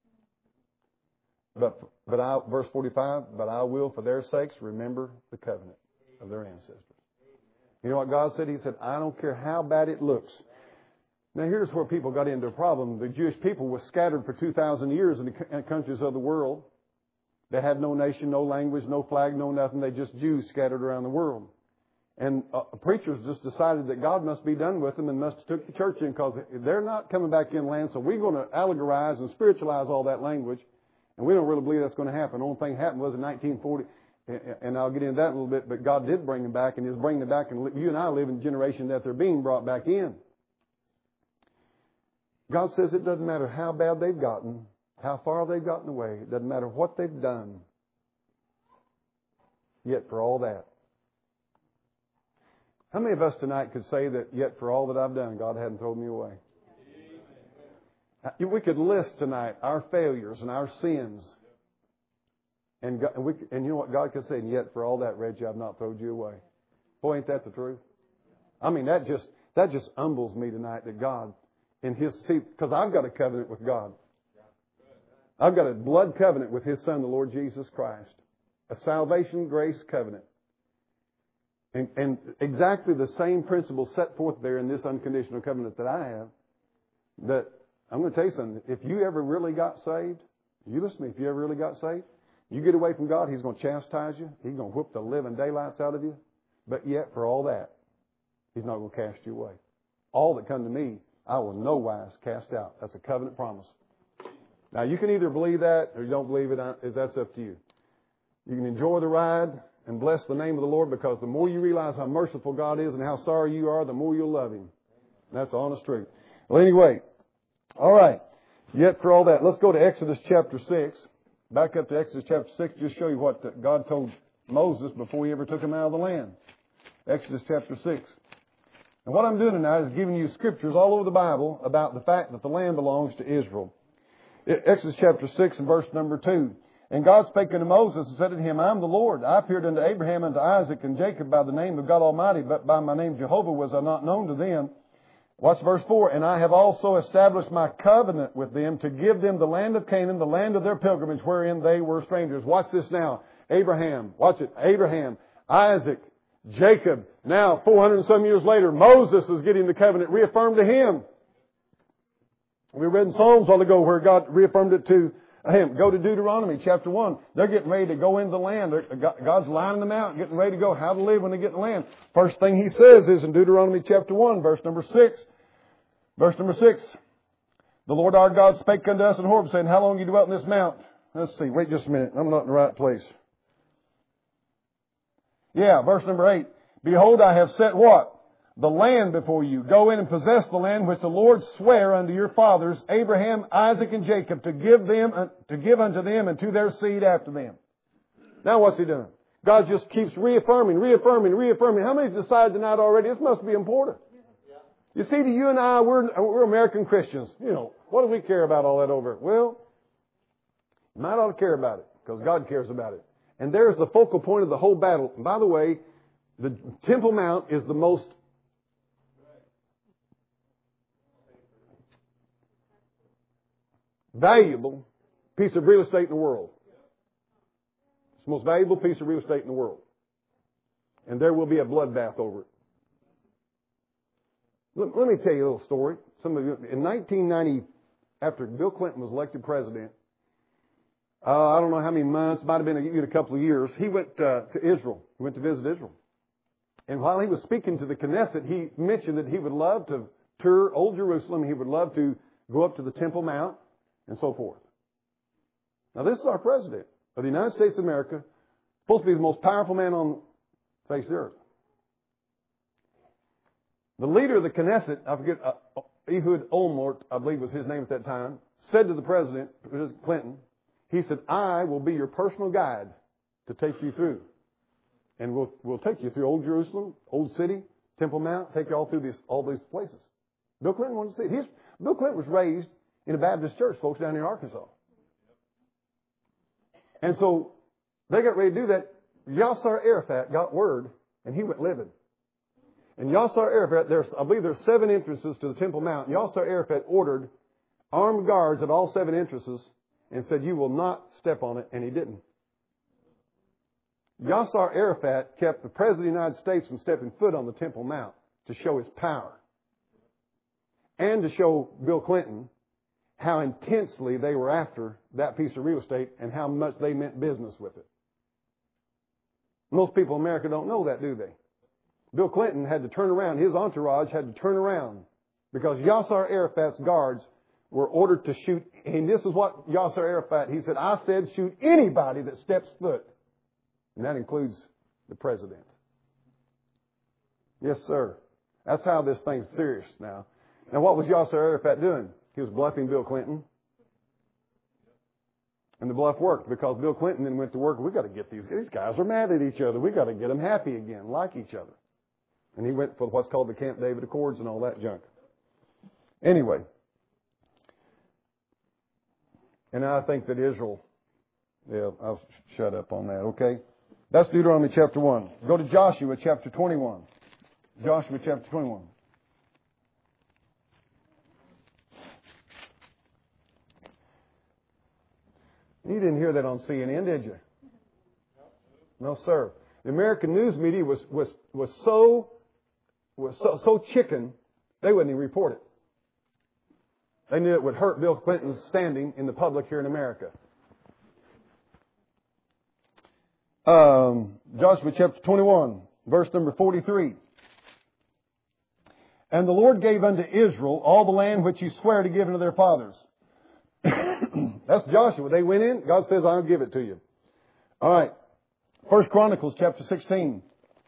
But, but I, verse forty-five, but I will for their sakes remember the covenant of their ancestors. You know what God said? He said, I don't care how bad it looks. Now here's where people got into a problem. The Jewish people were scattered for two thousand years in the countries of the world. They had no nation, no language, no flag, no nothing. They just Jews scattered around the world. And uh, preachers just decided that God must be done with them and must have took the church in because they're not coming back in land. So we're going to allegorize and spiritualize all that language. And we don't really believe that's going to happen. The only thing that happened was in nineteen forty, and I'll get into that in a little bit, but God did bring them back and is bringing them back. And you and I live in the generation that they're being brought back in. God says it doesn't matter how bad they've gotten, how far they've gotten away. It doesn't matter what they've done. Yet for all that. How many of us tonight could say that yet for all that I've done, God hadn't thrown me away? We could list tonight our failures and our sins. And, God, and, we, and you know what God could say? And yet for all that, Reggie, I've not thrown you away. Boy, ain't that the truth? I mean, that just that just humbles me tonight that God, in His seat, because I've got a covenant with God. I've got a blood covenant with His Son, the Lord Jesus Christ. A salvation grace covenant. And, and exactly the same principle set forth there in this unconditional covenant that I have. That I'm going to tell you something. If you ever really got saved, you listen to me, if you ever really got saved, you get away from God, He's going to chastise you. He's going to whip the living daylights out of you. But yet, for all that, He's not going to cast you away. All that come to me, I will no wise cast out. That's a covenant promise. Now, you can either believe that or you don't believe it. That's up to you. You can enjoy the ride and bless the name of the Lord, because the more you realize how merciful God is and how sorry you are, the more you'll love Him. That's the honest truth. Well, anyway, all right. Yet for all that, let's go to Exodus chapter six. Back up to Exodus chapter six, just show you what God told Moses before He ever took him out of the land. Exodus chapter six. And what I'm doing tonight is giving you scriptures all over the Bible about the fact that the land belongs to Israel. Exodus chapter six and verse number two. And God spake unto Moses and said unto him, I am the Lord. I appeared unto Abraham and to Isaac and Jacob by the name of God Almighty, but by my name Jehovah was I not known to them. Watch verse four. And I have also established my covenant with them to give them the land of Canaan, the land of their pilgrimage, wherein they were strangers. Watch this now. Abraham. Watch it. Abraham, Isaac, Jacob. Now, four hundred and some years later, Moses is getting the covenant reaffirmed to him. We read in Psalms a while ago where God reaffirmed it to him. Go to Deuteronomy chapter one. They're getting ready to go into the land. God's lining them out, getting ready to go. How to live when they get in the land. First thing He says is in Deuteronomy chapter one, verse number six. Verse number six. The Lord our God spake unto us in Horeb, saying, How long you dwelt in this mount? Let's see. Wait just a minute. I'm not in the right place. Yeah, verse number eight. Behold, I have set what? The land before you. Go in and possess the land which the Lord sware unto your fathers, Abraham, Isaac, and Jacob, to give them, to give unto them and to their seed after them. Now what's He doing? God just keeps reaffirming, reaffirming, reaffirming. How many have decided tonight already? This must be important. You see, to you and I, we're, we're American Christians. You know, what do we care about all that over? Well, you might ought to care about it, because God cares about it. And there's the focal point of the whole battle. And by the way, the Temple Mount is the most valuable piece of real estate in the world. It's the most valuable piece of real estate in the world. And there will be a bloodbath over it. Let, let me tell you a little story. Some of you, in nineteen ninety, after Bill Clinton was elected president, uh, I don't know how many months, might have been a, a couple of years, he went uh, to Israel. He went to visit Israel. And while he was speaking to the Knesset, he mentioned that he would love to tour Old Jerusalem. He would love to go up to the Temple Mount and so forth. Now, this is our president of the United States of America, supposed to be the most powerful man on the face of the earth. The leader of the Knesset, I forget, uh, Ehud Olmert, I believe was his name at that time, said to the president, President Clinton, he said, I will be your personal guide to take you through. And we'll, we'll take you through Old Jerusalem, Old City, Temple Mount, take you all through these, all these places. Bill Clinton wanted to see it. He's, Bill Clinton was raised in a Baptist church, folks, down in Arkansas. And so they got ready to do that. Yasser Arafat got word, and he went living. And Yasser Arafat, there's, I believe there's seven entrances to the Temple Mount. Yasser Arafat ordered armed guards at all seven entrances and said, you will not step on it, and he didn't. Yasser Arafat kept the President of the United States from stepping foot on the Temple Mount to show his power. And to show Bill Clinton how intensely they were after that piece of real estate and how much they meant business with it. Most people in America don't know that, do they? Bill Clinton had to turn around. His entourage had to turn around because Yasser Arafat's guards were ordered to shoot. And this is what Yasser Arafat, he said, I said shoot anybody that steps foot. And that includes the president. Yes, sir. That's how this thing's serious now. Now, what was Yasser Arafat doing? He was bluffing Bill Clinton. And the bluff worked because Bill Clinton then went to work. We've got to get these, these guys are mad at each other. We've got to get them happy again, like each other. And he went for what's called the Camp David Accords and all that junk. Anyway. And I think that Israel, yeah, I'll shut up on that, okay? That's Deuteronomy chapter one. Go to Joshua chapter twenty-one. Joshua chapter twenty-one. You didn't hear that on C N N, did you? No, sir. The American news media was was was so was so, so chicken they wouldn't even report it. They knew it would hurt Bill Clinton's standing in the public here in America. Um, Joshua chapter twenty-one, verse number forty-three. And the Lord gave unto Israel all the land which he sware to give unto their fathers. That's Joshua. They went in. God says, I'll give it to you. All right. First Chronicles chapter sixteen.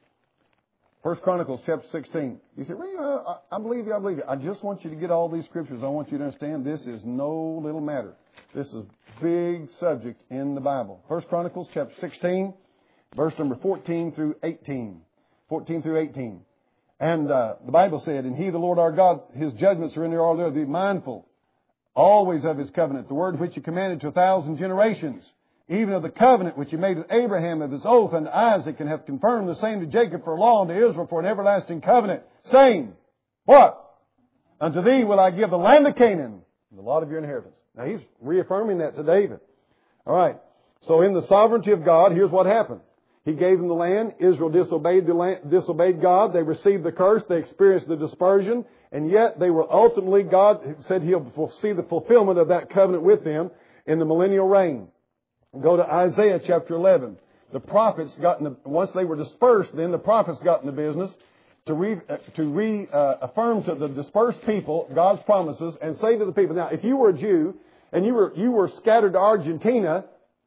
First Chronicles chapter sixteen. You say, well, I, I believe you, I believe you. I just want you to get all these scriptures. I want you to understand this is no little matter. This is a big subject in the Bible. First Chronicles chapter sixteen, verse number fourteen through eighteen. fourteen through eighteen. And uh, the Bible said, and he, the Lord our God, his judgments are in there all there. Be mindful always of his covenant, the word which he commanded to a thousand generations, even of the covenant which he made with Abraham of his oath unto Isaac, and hath confirmed the same to Jacob for a law, and to Israel for an everlasting covenant, saying, what? Unto thee will I give the land of Canaan, the lot of your inheritance. Now he's reaffirming that to David. All right. So in the sovereignty of God, here's what happened. He gave them the land. Israel disobeyed the land, disobeyed God. They received the curse. They experienced the dispersion. And yet they were ultimately, God said He'll see the fulfillment of that covenant with them in the millennial reign. Go to Isaiah chapter eleven. The prophets got in the, once they were dispersed, then the prophets got in the business to re, to reaffirm to the dispersed people God's promises and say to the people, now if you were a Jew and you were, you were scattered to Argentina,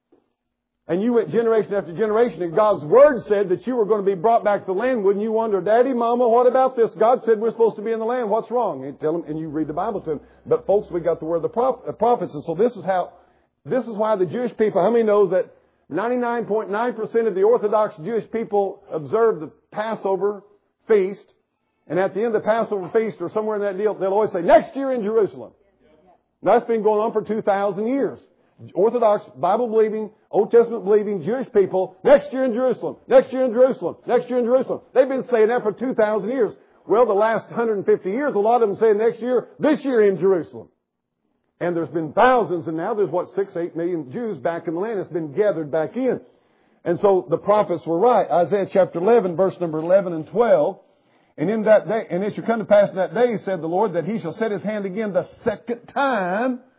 and you went generation after generation, and God's Word said that you were going to be brought back to the land, wouldn't you wonder, Daddy, Mama, what about this? God said we're supposed to be in the land. What's wrong? And you tell them, and you read the Bible to them. But folks, we got the word of the prophets, and so this is how, this is why the Jewish people, how many knows that ninety-nine point nine percent of the Orthodox Jewish people observe the Passover feast, and at the end of the Passover feast, or somewhere in that deal, they'll always say, next year in Jerusalem. Now, that's been going on for two thousand years. Orthodox, Bible-believing, Old Testament-believing Jewish people, next year in Jerusalem, next year in Jerusalem, next year in Jerusalem. They've been saying that for two thousand years. Well, the last one hundred fifty years, a lot of them say next year, this year in Jerusalem. And there's been thousands, and now there's, what, six, eight million Jews back in the land. It's been gathered back in. And so the prophets were right. Isaiah chapter eleven, verse number eleven and twelve. And in that day, and it shall come to pass in that day, said the Lord, that he shall set his hand again the second time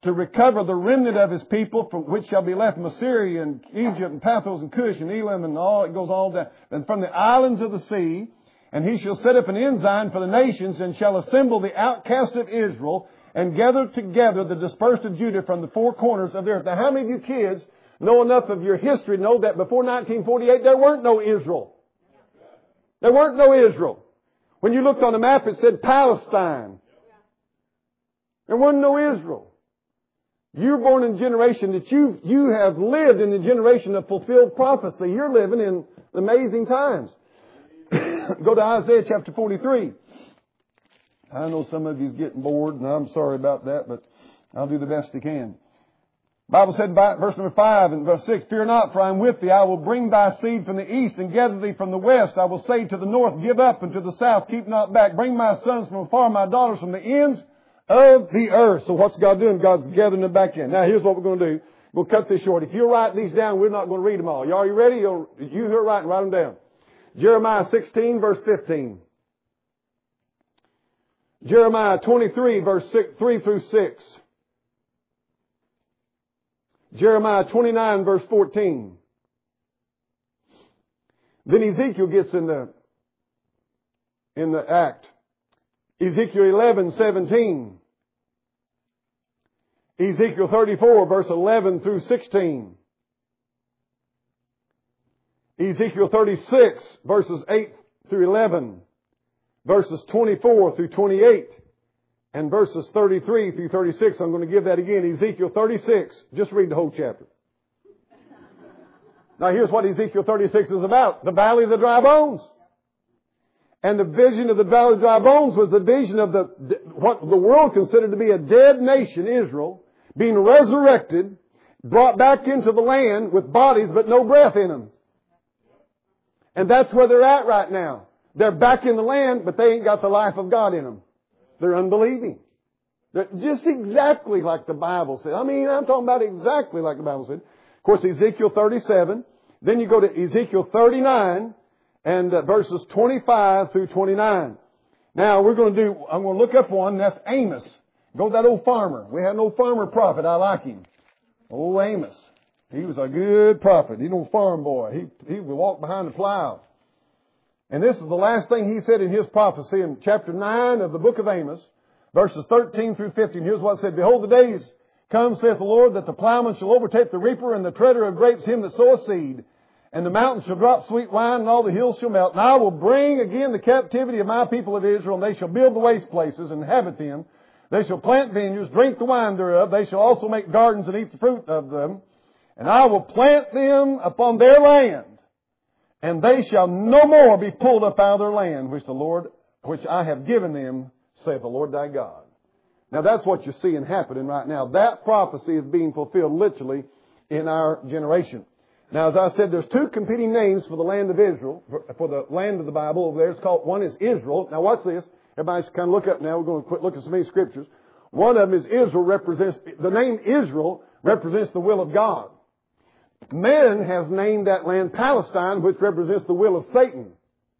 to recover the remnant of His people, from which shall be left from Assyria and Egypt and Pathros and Cush and Elam and all, it goes all down, and from the islands of the sea. And He shall set up an ensign for the nations, and shall assemble the outcast of Israel, and gather together the dispersed of Judah from the four corners of the earth. Now, how many of you kids know enough of your history to know that before nineteen forty-eight there weren't no Israel? There weren't no Israel. When you looked on the map, it said Palestine. There wasn't no Israel. You were born in a generation that you, you have lived in the generation of fulfilled prophecy. You're living in amazing times. Go to Isaiah chapter forty-three. I know some of you's getting bored, and I'm sorry about that, but I'll do the best I can. The Bible said, by verse number five and verse six, Fear not, for I am with thee. I will bring thy seed from the east and gather thee from the west. I will say to the north, Give up, and to the south, keep not back. Bring my sons from afar, my daughters from the ends of the earth. So what's God doing? God's gathering them back in. Now here's what we're going to do. We'll cut this short. If you write these down, we're not going to read them all. Y'all, you ready? You'll, you who are writing, write them down. Jeremiah sixteen, verse fifteen. Jeremiah twenty-three, verse three through six. Jeremiah twenty-nine, verse fourteen. Then Ezekiel gets in the, in the act. Ezekiel eleven, seventeen. Ezekiel thirty-four, verse eleven through sixteen. Ezekiel thirty-six, verses eight through eleven. Verses twenty-four through twenty-eight. And verses thirty-three through thirty-six. I'm going to give that again. Ezekiel thirty-six. Just read the whole chapter. Now here's what Ezekiel thirty-six is about. The valley of the dry bones. And the vision of the valley of dry bones was the vision of the, what the world considered to be a dead nation, Israel, being resurrected, brought back into the land with bodies but no breath in them. And that's where they're at right now. They're back in the land, but they ain't got the life of God in them. They're unbelieving. They're just exactly like the Bible said. I mean, I'm talking about exactly like the Bible said. Of course, Ezekiel thirty-seven. Then you go to Ezekiel thirty-nine and uh, verses twenty-five through twenty-nine. Now, we're going to do, I'm going to look up one. That's Amos. Go to that old farmer. We had an old farmer prophet. I like him. Old Amos. He was a good prophet. He's an old farm boy. He, he would walk behind the plow. And this is the last thing he said in his prophecy in chapter nine of the book of Amos, verses thirteen through fifteen. Here's what it said. Behold, the days come, saith the Lord, that the plowman shall overtake the reaper, and the treader of grapes him that soweth seed. And the mountains shall drop sweet wine, and all the hills shall melt. And I will bring again the captivity of my people of Israel, and they shall build the waste places and inhabit them. They shall plant vineyards, drink the wine thereof. They shall also make gardens and eat the fruit of them. And I will plant them upon their land. And they shall no more be pulled up out of their land, which the Lord, which I have given them, saith the Lord thy God. Now that's what you're seeing happening right now. That prophecy is being fulfilled literally in our generation. Now, as I said, there's two competing names for the land of Israel, for, for the land of the Bible over there. It's called, one is Israel. Now watch this. Everybody's kind of look up now. We're going to quit looking at some of these scriptures. One of them is Israel represents, the name Israel represents the will of God. Man has named that land Palestine, which represents the will of Satan.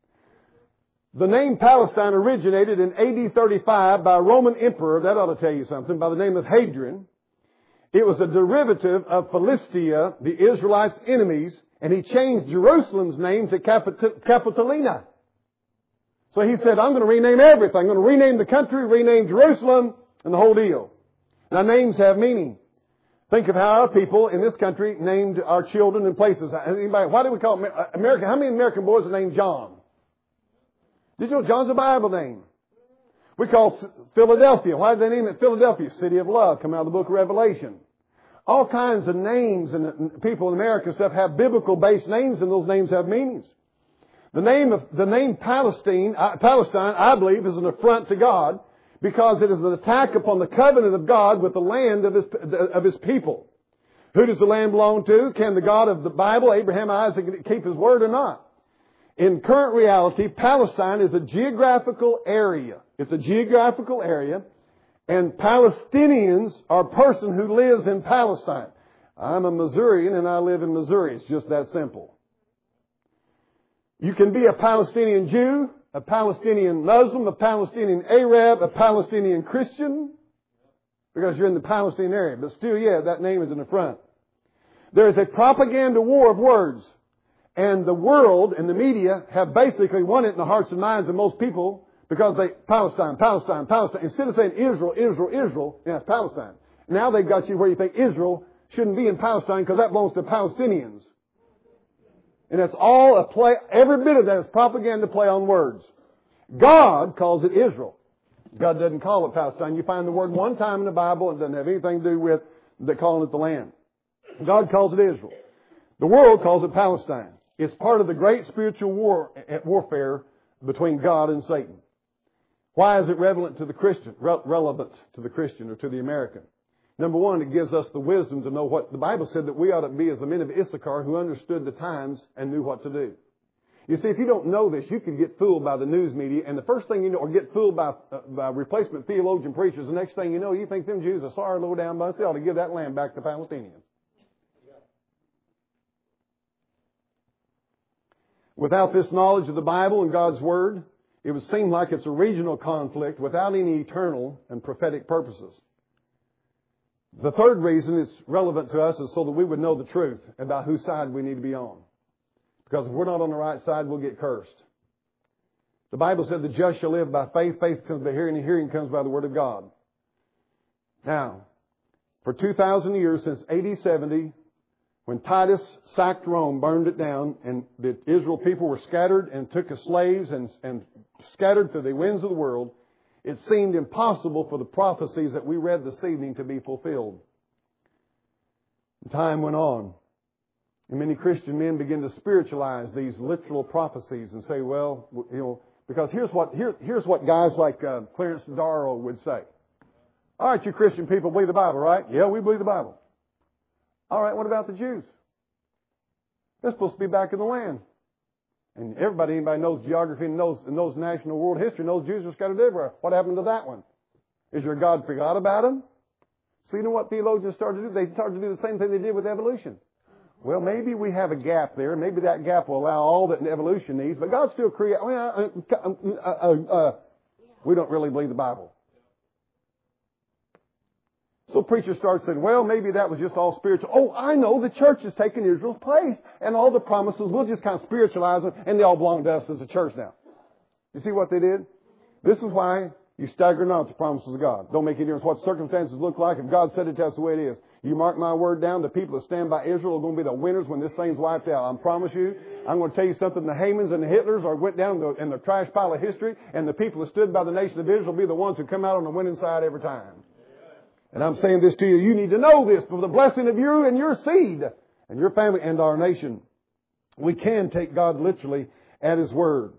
The name Palestine originated in A D thirty-five by a Roman emperor, that ought to tell you something, by the name of Hadrian. It was a derivative of Philistia, the Israelites' enemies, and he changed Jerusalem's name to Capit- Capitolina. So he said, I'm going to rename everything. I'm going to rename the country, rename Jerusalem, and the whole deal. Now, names have meaning. Think of how our people in this country named our children in places. Anybody, why do we call America? How many American boys are named John? Did you know John's a Bible name? We call Philadelphia. Why did they name it Philadelphia? City of Love, come out of the book of Revelation. All kinds of names, and people in America and stuff have biblical-based names, and those names have meanings. The name of the name Palestine, uh, Palestine, I believe, is an affront to God, because it is an attack upon the covenant of God with the land of His of His people. Who does the land belong to? Can the God of the Bible, Abraham, Isaac, keep His word or not? In current reality, Palestine is a geographical area. It's a geographical area, and Palestinians are a person who lives in Palestine. I'm a Missourian and I live in Missouri. It's just that simple. You can be a Palestinian Jew, a Palestinian Muslim, a Palestinian Arab, a Palestinian Christian. because you're in the Palestinian area. But still, yeah, that name is in the front. There is a propaganda war of words. And the world and the media have basically won it in the hearts and minds of most people because they, Palestine, Palestine, Palestine. Instead of saying Israel, Israel, Israel, yeah, it's Palestine. Now they've got you where you think Israel shouldn't be in Palestine because that belongs to Palestinians. And that's all a play, every bit of that is propaganda play on words. God calls it Israel. God doesn't call it Palestine. You find the word one time in the Bible, it doesn't have anything to do with the calling it the land. God calls it Israel. The world calls it Palestine. It's part of the great spiritual war, warfare between God and Satan. Why is it relevant to the Christian, re- relevant to the Christian or to the American? Number one, it gives us the wisdom to know what the Bible said that we ought to be as the men of Issachar who understood the times and knew what to do. You see, if you don't know this, you could get fooled by the news media, and the first thing you know, or get fooled by, uh, by replacement theologian preachers, the next thing you know, you think them Jews are sorry low down bunch, they ought to give that land back to Palestinians. Without this knowledge of the Bible and God's Word, it would seem like it's a regional conflict without any eternal and prophetic purposes. The third reason it's relevant to us is so that we would know the truth about whose side we need to be on. Because if we're not on the right side, we'll get cursed. The Bible said the just shall live by faith. Faith comes by hearing, and hearing comes by the Word of God. Now, for two thousand years, since A D seventy, when Titus sacked Rome, burned it down, and the Israel people were scattered and took as slaves and, and scattered to the winds of the world, it seemed impossible for the prophecies that we read this evening to be fulfilled. Time went on. And many Christian men begin to spiritualize these literal prophecies and say, well, you know, because here's what, here, here's what guys like uh, Clarence Darrow would say. All right, you Christian people believe the Bible, right? Yeah, we believe the Bible. All right, what about the Jews? They're supposed to be back in the land. And everybody, anybody knows geography and knows, and knows national world history, knows Jews are scattered everywhere. What happened to that one? Is your God forgot about them? So you know what theologians started to do? They started to do the same thing they did with evolution. Well, maybe we have a gap there. Maybe that gap will allow all that evolution needs. But God still creates. Uh, uh, uh, uh, we don't really believe the Bible. So preachers start saying, well, maybe that was just all spiritual. Oh, I know. The church has taken Israel's place. And all the promises, we'll just kind of spiritualize them. And they all belong to us as a church now. You see what they did? This is why you stagger not at the promises of God. Don't make any difference what circumstances look like. If God said it, that's the way it is. You mark my word down, the people that stand by Israel are going to be the winners when this thing's wiped out. I promise you. I'm going to tell you something. The Hamans and the Hitlers are went down in the, in the trash pile of history, and the people that stood by the nation of Israel will be the ones who come out on the winning side every time. And I'm saying this to you. You need to know this for the blessing of you and your seed and your family and our nation. We can take God literally at His word.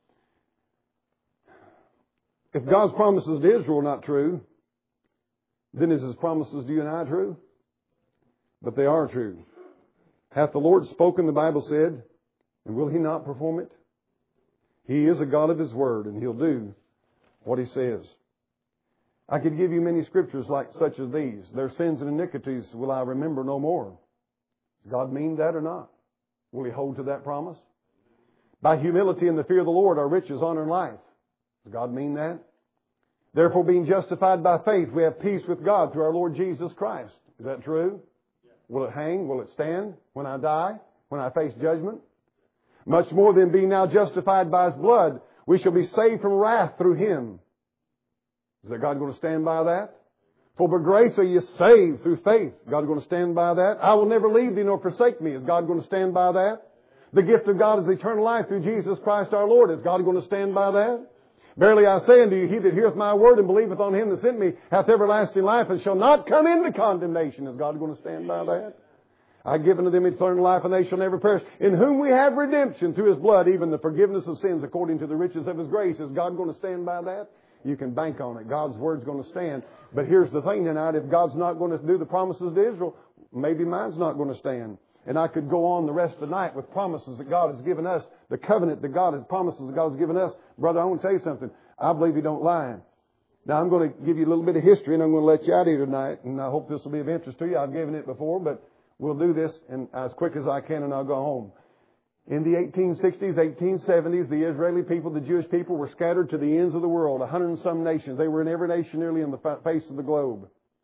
If God's promises to Israel are not true, then is His promises to you and I true? But they are true. Hath the Lord spoken, the Bible said, and will He not perform it? He is a God of His word, and He'll do what He says. I could give you many scriptures like such as these. Their sins and iniquities will I remember no more. Does God mean that or not? Will He hold to that promise? By humility and the fear of the Lord are riches, honor, and life. Does God mean that? Therefore, being justified by faith, we have peace with God through our Lord Jesus Christ. Is that true? Will it hang? Will it stand when I die? When I face judgment? Much more than being now justified by His blood, we shall be saved from wrath through Him. Is that God going to stand by that? For by grace are you saved through faith. God going to stand by that? I will never leave thee nor forsake me. Is God going to stand by that? The gift of God is eternal life through Jesus Christ our Lord. Is God going to stand by that? Verily I say unto you, he that heareth my word and believeth on Him that sent me hath everlasting life and shall not come into condemnation. Is God going to stand by that? I give unto them eternal life, and they shall never perish. In whom we have redemption through His blood, even the forgiveness of sins according to the riches of His grace. Is God going to stand by that? You can bank on it. God's word's going to stand. But here's the thing tonight. If God's not going to do the promises to Israel, maybe mine's not going to stand. And I could go on the rest of the night with promises that God has given us, the covenant that God has, promises that God has given us. Brother, I want to tell you something. I believe He don't lie. Now, I'm going to give you a little bit of history, and I'm going to let you out here tonight. And I hope this will be of interest to you. I've given it before, but we'll do this and as quick as I can, and I'll go home. In the eighteen sixties, eighteen seventies, the Israeli people, the Jewish people, were scattered to the ends of the world, a hundred and some nations. They were in every nation nearly on the face of the globe.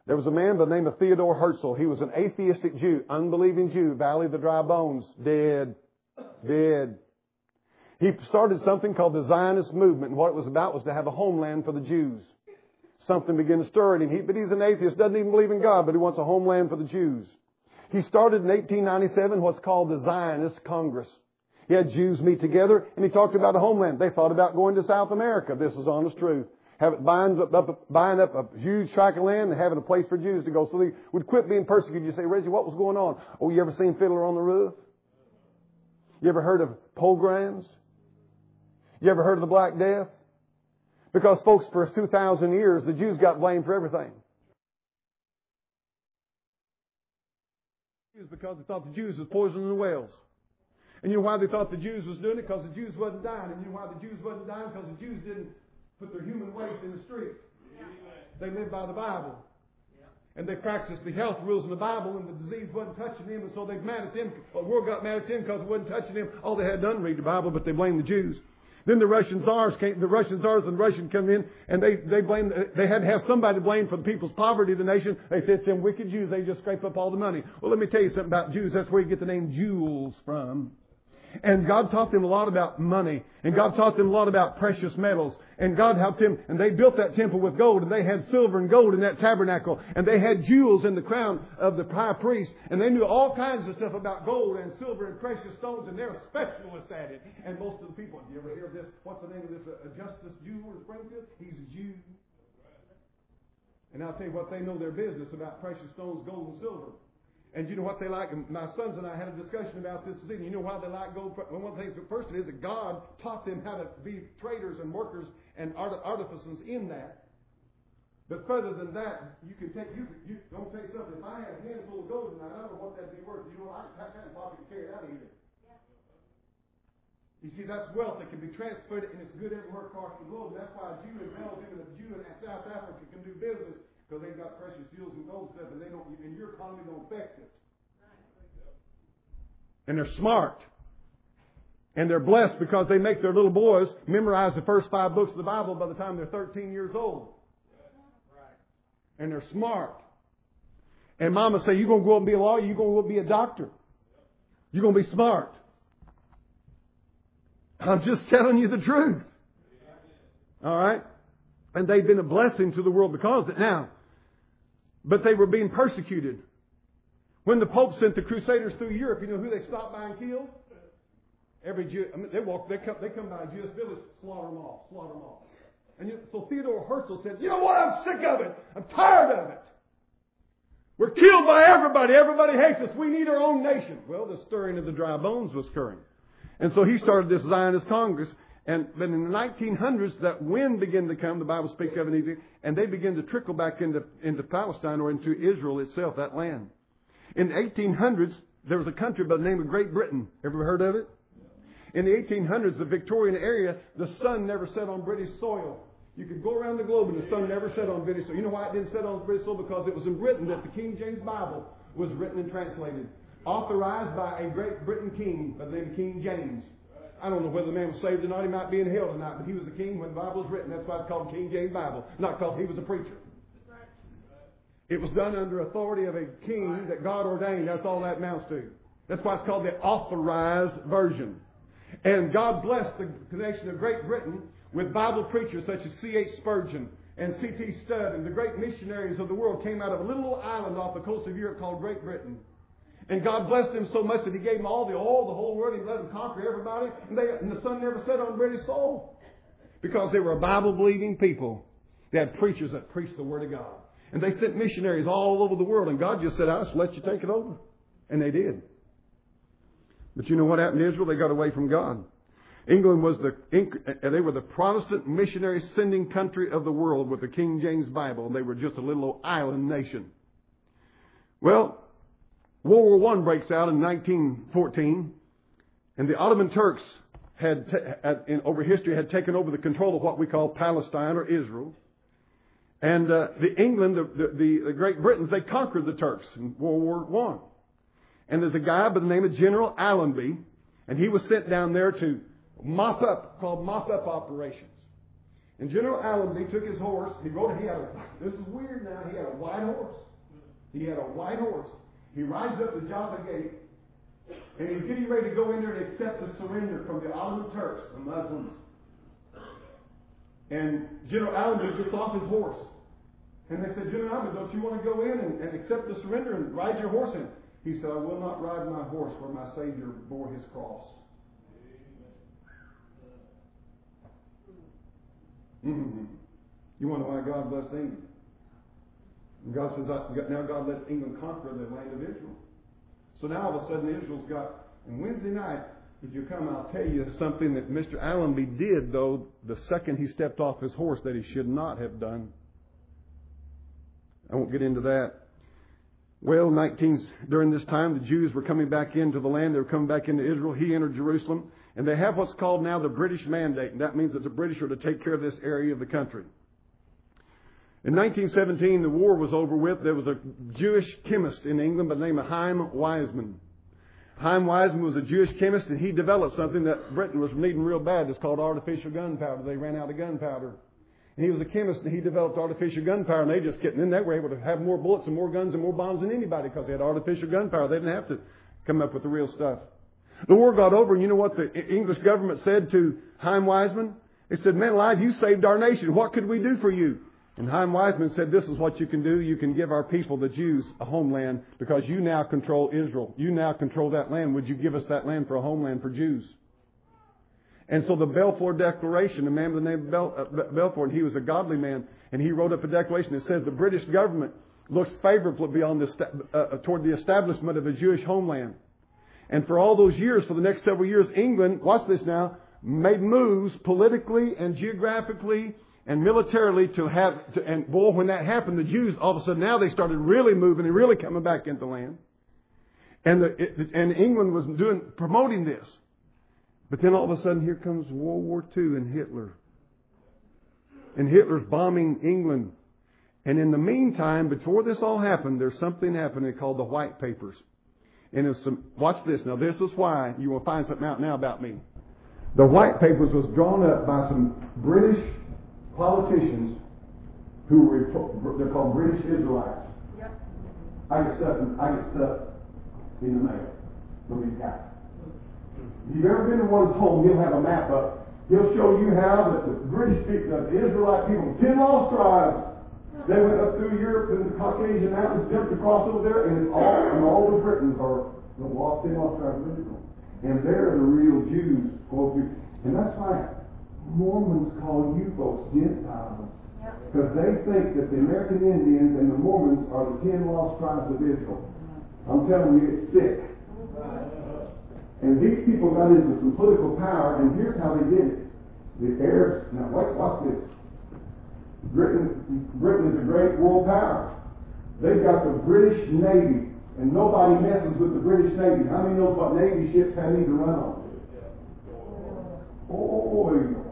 There was a man by the name of Theodore Herzl. He was an atheistic Jew, unbelieving Jew, Valley of the Dry Bones, dead, dead. He started something called the Zionist movement, and what it was about was to have a homeland for the Jews. Something began to stir in him. He, but he's an atheist, doesn't even believe in God, but he wants a homeland for the Jews. He started in eighteen ninety-seven what's called the Zionist Congress. He had Jews meet together, and he talked about a homeland. They thought about going to South America. This is honest truth. Have it buying up, up, buying up a huge tract of land and having a place for Jews to go so they would quit being persecuted. You say, Reggie, what was going on? Oh, you ever seen Fiddler on the Roof? You ever heard of pogroms? You ever heard of the Black Death? Because, folks, for two thousand years, the Jews got blamed for everything. Because they thought the Jews was poisoning the wells. And you know why they thought the Jews was doing it? Because the Jews wasn't dying. And you know why the Jews wasn't dying? Because the Jews didn't put their human waste in the street. They lived by the Bible. And they practiced the health rules in the Bible, and the disease wasn't touching them, and so they mad at them. The world got mad at them because it wasn't touching them. All they had done was read the Bible, but they blamed the Jews. Then the Russian czars came, the Russian czars and the Russians come in, and they, they blamed, they had to have somebody to blame for the people's poverty of the nation. They said, it's them wicked Jews, they just scrape up all the money. Well, let me tell you something about Jews. That's where you get the name Jules from. And God taught them a lot about money. And God taught them a lot about precious metals. And God helped them. And they built that temple with gold. And they had silver and gold in that tabernacle. And they had jewels in the crown of the high priest. And they knew all kinds of stuff about gold and silver and precious stones. And they're specialists at it. And most of the people, do you ever hear of this? What's the name of this? A Justice Jew in Springfield? He's a Jew. And I'll tell you what, they know their business about precious stones, gold and silver. And you know what they like? My sons and I had a discussion about this this evening. You know why they like gold? Well, one of the things, first, it is that God taught them how to be traders and workers and artificers in that. But further than that, you can take, you, you don't take something. If I had a handful of gold tonight, I don't know what that'd be worth. You know, I can pack that in my pocket and carry it out of here. You see, that's wealth that can be transferred, and it's good everywhere across the globe. And that's why a Jew in Belgium and a Jew in South Africa can do business. Because they've got precious jewels and gold stuff, and they don't, and your economy don't affect it. And they're smart. And they're blessed because they make their little boys memorize the first five books of the Bible by the time they're thirteen years old. And they're smart. And mama say, you're going to go up and be a lawyer, you're going to go be a doctor. You're going to be smart. I'm just telling you the truth. All right? And they've been a blessing to the world because of it. Now, but they were being persecuted. When the Pope sent the Crusaders through Europe, you know who they stopped by and killed? Every Jew. I mean, they walk. They come. They come by a Jewish village, slaughter them all, slaughter them all. And you, so Theodore Herzl said, "You know what? I'm sick of it. I'm tired of it. We're killed by everybody. Everybody hates us. We need our own nation." Well, the stirring of the dry bones was occurring, and so he started this Zionist Congress. And but in the nineteen hundreds, that wind began to come. The Bible speaks of it easy, and they began to trickle back into into Palestine or into Israel itself, that land. In the eighteen hundreds, there was a country by the name of Great Britain. Ever heard of it? In the eighteen hundreds, the Victorian area, the sun never set on British soil. You could go around the globe and the sun never set on British soil. You know why it didn't set on British soil? Because it was in Britain that the King James Bible was written and translated, authorized by a Great Britain king by the name of King James. I don't know whether the man was saved or not. He might be in hell tonight, but he was the king when the Bible was written. That's why it's called King James Bible, not because he was a preacher. It was done under authority of a king that God ordained. That's all that amounts to. That's why it's called the authorized version. And God blessed the connection of Great Britain with Bible preachers such as C H Spurgeon and C T Studd, and the great missionaries of the world came out of a little island off the coast of Europe called Great Britain. And God blessed them so much that He gave them all the oil, the whole world. He let them conquer everybody. And, they, and the sun never set on British soil. Because they were a Bible-believing people. They had preachers that preached the Word of God. And they sent missionaries all over the world. And God just said, I'll just let you take it over. And they did. But you know what happened to Israel? They got away from God. England was the, they were the Protestant missionary sending country of the world with the King James Bible. And they were just a little old island nation. Well, World War One breaks out in nineteen fourteen, and the Ottoman Turks had, had in, over history, had taken over the control of what we call Palestine or Israel. And uh, the England, the, the, the Great Britons, they conquered the Turks in World War One. And there's a guy by the name of General Allenby, and he was sent down there to mop up, called mop up operations. And General Allenby took his horse. He rode. He had a. This is weird now. He had a white horse. He had a white horse. He rides up to Jaffa Gate, and he's getting ready to go in there and accept the surrender from the Ottoman Turks, the Muslims. And General Allenby gets off his horse. And they said, General Allenby, don't you want to go in and, and accept the surrender and ride your horse in? He said, I will not ride my horse where my Savior bore his cross. Mm-hmm. You wonder why God blessed England? And God says, now God lets England conquer the land of Israel. So now all of a sudden Israel's got, and Wednesday night, if you come, I'll tell you something that Mister Allenby did, though, the second he stepped off his horse that he should not have done. I won't get into that. Well, nineteen during this time, the Jews were coming back into the land. They were coming back into Israel. He entered Jerusalem. And they have what's called now the British Mandate. And that means that the British are to take care of this area of the country. In nineteen seventeen, the war was over with. There was a Jewish chemist in England by the name of Chaim Weizmann. Chaim Weizmann was a Jewish chemist, and he developed something that Britain was needing real bad. It's called artificial gunpowder. They ran out of gunpowder. And he was a chemist, and he developed artificial gunpowder, and they just kept, and then they were able to have more bullets and more guns and more bombs than anybody because they had artificial gunpowder. They didn't have to come up with the real stuff. The war got over, and you know what the English government said to Chaim Weizmann? They said, man alive, you saved our nation. What could we do for you? And Chaim Weizmann said, this is what you can do. You can give our people, the Jews, a homeland because you now control Israel. You now control that land. Would you give us that land for a homeland for Jews? And so the Balfour Declaration, a man by the name of Bel, uh, Balfour, and he was a godly man, and he wrote up a declaration that says the British government looks favorably on the, uh, toward the establishment of a Jewish homeland. And for all those years, for the next several years, England, watch this now, made moves politically and geographically and militarily to have, to, and boy, when that happened, the Jews, all of a sudden now they started really moving and really coming back into land. And, the, it, and England was doing, promoting this. But then all of a sudden here comes World War Two and Hitler. And Hitler's bombing England. And in the meantime, before this all happened, there's something happening called the White Papers. And it's some, watch this. Now this is why you will find something out now about me. The White Papers was drawn up by some British politicians who were, they're called British Israelites. Yep. I get stuff, in, I get stuff in the mail from these guys. If you've ever been to one's home, he'll have a map up. He'll show you how that the British people, the Israelite people, ten lost tribes, they went up through Europe and the Caucasian mountains, jumped across over there, and it's all, and all the Britons are the lost, ten lost tribes of Israel. And they're the real Jews. And that's why Mormons call you folks Gentiles. Because they think that the American Indians and the Mormons are the ten lost tribes of Israel. I'm telling you, it's sick. And these people got into some political power, and here's how they did it. The Arabs, now wait, watch this. Britain, Britain is a great world power. They've got the British Navy, and nobody messes with the British Navy. How many knows what Navy ships have need to run on? Oh,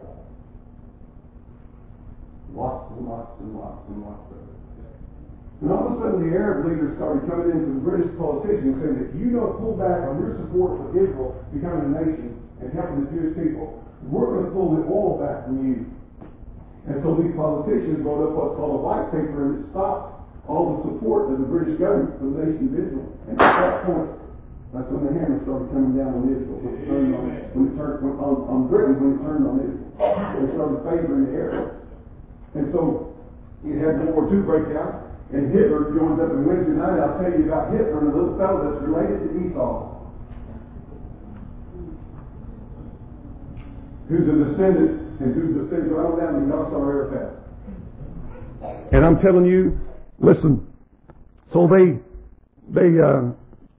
lots and lots and lots and lots of it. And all of a sudden the Arab leaders started coming into the British politicians saying that you don't pull back on your support for Israel becoming a nation and helping the Jewish people, we're going to pull the oil back from you. And so these politicians wrote up what's called a white paper, and it stopped all the support of the British government for the nation of Israel. And at that point, that's when the hammer started coming down on Israel. When it turned on, when it turned on, on Britain, when it turned on Israel. They started favoring the Arabs. And so you had World War Two break out, and Hitler joins up on Wednesday night. I'll tell you about Hitler and a little fellow that's related to Esau, who's a descendant, and who descends right on down to Yasser Arafat. And I'm telling you, listen, so they, they, uh,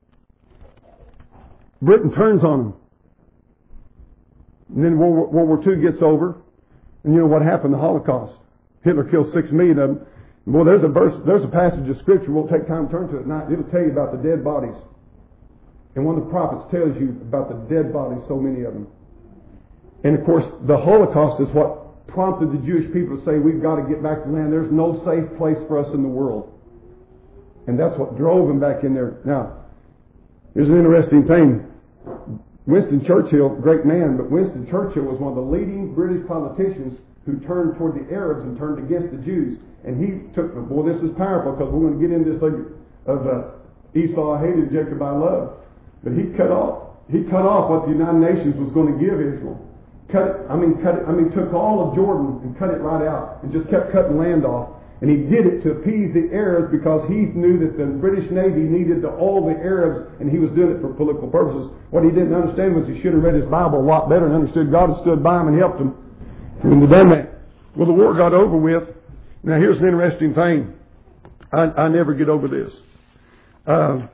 Britain turns on them. And then World War, World War Two gets over, and you know what happened? The Holocaust. Hitler killed six million of them. Well, there's a verse, there's a passage of Scripture. We'll take time to turn to it now. It'll tell you about the dead bodies. And one of the prophets tells you about the dead bodies, so many of them. And of course, the Holocaust is what prompted the Jewish people to say, we've got to get back to the land. There's no safe place for us in the world. And that's what drove them back in there. Now, here's an interesting thing. Winston Churchill, great man, but Winston Churchill was one of the leading British politicians who turned toward the Arabs and turned against the Jews. And he took, boy, this is powerful because we're going to get into this thing of uh, Esau I hated, Jacob I loved. But he cut off, he cut off what the United Nations was going to give Israel. Cut it, I mean, cut it, I mean, took all of Jordan and cut it right out and just kept cutting land off. And he did it to appease the Arabs because he knew that the British Navy needed the, all the Arabs, and he was doing it for political purposes. What he didn't understand was he should have read his Bible a lot better and understood God had stood by him and helped him. And he done that. Well, the war got over with. Now, here's an interesting thing. I, I never get over this. Uh,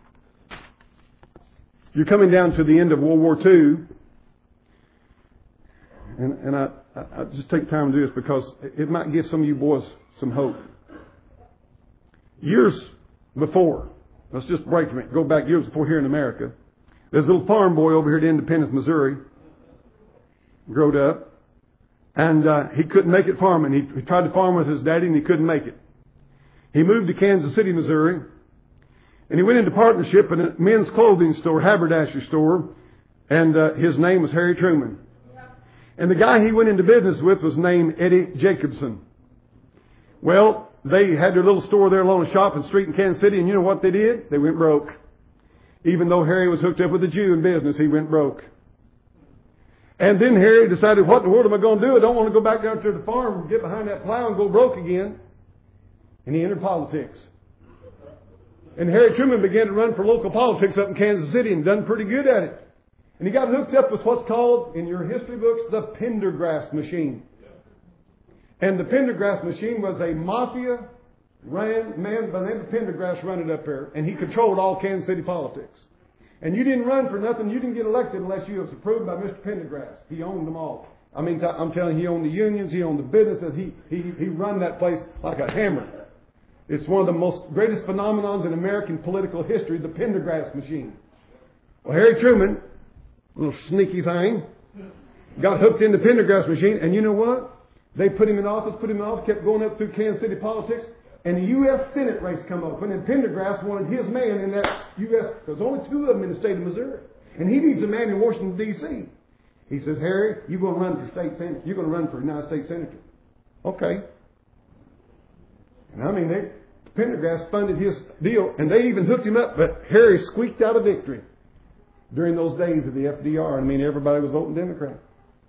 you're coming down to the end of World War Two, and, and I, I, I just take time to do this because it might give some of you boys some hope. Years before, let's just break from it, go back years before here in America, there's a little farm boy over here at Independence, Missouri, growed up, and uh, he couldn't make it farming. He, he tried to farm with his daddy and he couldn't make it. He moved to Kansas City, Missouri, and he went into partnership in a men's clothing store, haberdashery store, and uh, his name was Harry Truman. And the guy he went into business with was named Eddie Jacobson. Well, they had their little store there along a shopping street in Kansas City, and you know what they did? They went broke. Even though Harry was hooked up with a Jew in business, he went broke. And then Harry decided, what in the world am I going to do? I don't want to go back down to the farm and get behind that plow and go broke again. And he entered politics. And Harry Truman began to run for local politics up in Kansas City and done pretty good at it. And he got hooked up with what's called, in your history books, the Pendergrass machine. And the Pendergrass machine was a mafia ran, man by the name of Pendergrass running up there. And he controlled all Kansas City politics. And you didn't run for nothing. You didn't get elected unless you was approved by Mister Pendergrass. He owned them all. I mean, I'm telling you, he owned the unions. He owned the businesses. He, he, he run that place like a hammer. It's one of the most greatest phenomenons in American political history, the Pendergrass machine. Well, Harry Truman, a little sneaky thing, got hooked in the Pendergrass machine. And you know what? They put him in office, put him in office, kept going up through Kansas City politics, and the U S Senate race come open, and Pendergrass wanted his man in that U S There's only two of them in the state of Missouri, and he needs a man in Washington, D C He says, Harry, you're going to run for state senator. You're going to run for United States senator. Okay. And I mean, they, Pendergrass funded his deal, and they even hooked him up, but Harry squeaked out a victory during those days of the F D R. I mean, everybody was voting Democrat.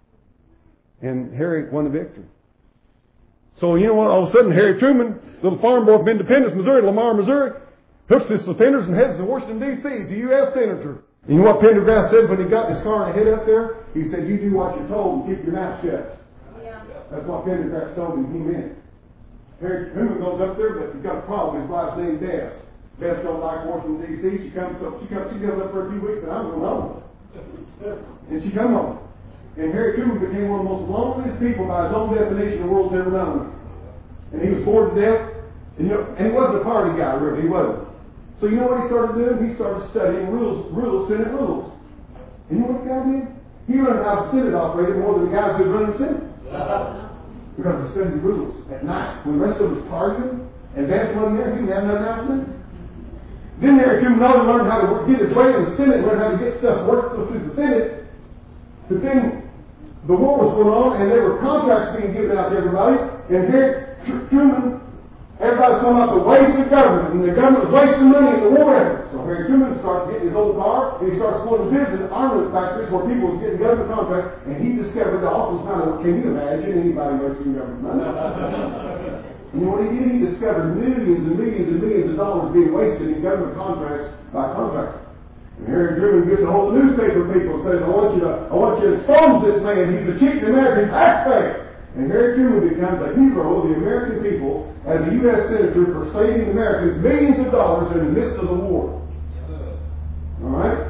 And Harry won the victory. So, you know what? All of a sudden, Harry Truman, little farm boy from Independence, Missouri, Lamar, Missouri, hooks his suspenders and heads to Washington, D C He's a U S senator. And you know what Pendergrass said when he got his car and head up there? He said, you do what you're told and keep your mouth shut. Yeah. That's what Pendergrass told him he meant. Harry Truman goes up there, but he's got a problem. His wife's named Bess. Bess don't like Washington, D C She comes up, she comes, she goes up for a few weeks, and I'm going home. And she come home. And Harry Truman became one of the most loneliest people by his own definition the world's ever known. And he was bored to death. And, you know, and he wasn't a party guy, really. He wasn't. So you know what he started doing? He started studying rules, rules, Senate rules. And you know what the guy did? He learned how the Senate operated more than the guys who had run the Senate. Because he studied the rules at night. When the rest of them was partying, and Vance wasn't there, he didn't have nothing else to do. Then Harry Truman not only learned how to get his way in the Senate, learned how to get stuff worked through the Senate, but then the war was going on, and there were contracts being given out to everybody, and Harry Truman, everybody was talking about the waste of government, and the government was wasting money in the war effort. So Harry Truman starts getting his old car, and he starts going to visit armament factories where people was getting government contracts, and he discovered the awful kind of, can you imagine anybody wasting government money? And you know what he did? He discovered millions and millions and millions of dollars being wasted in government contracts by contractors. And Harry Truman gets a hold of newspaper people and says, I want you to, I want you to expose this man. He's the cheap American taxpayer. And Harry Truman becomes a hero of the American people as a U S senator for saving Americans millions of dollars in the midst of the war. All right?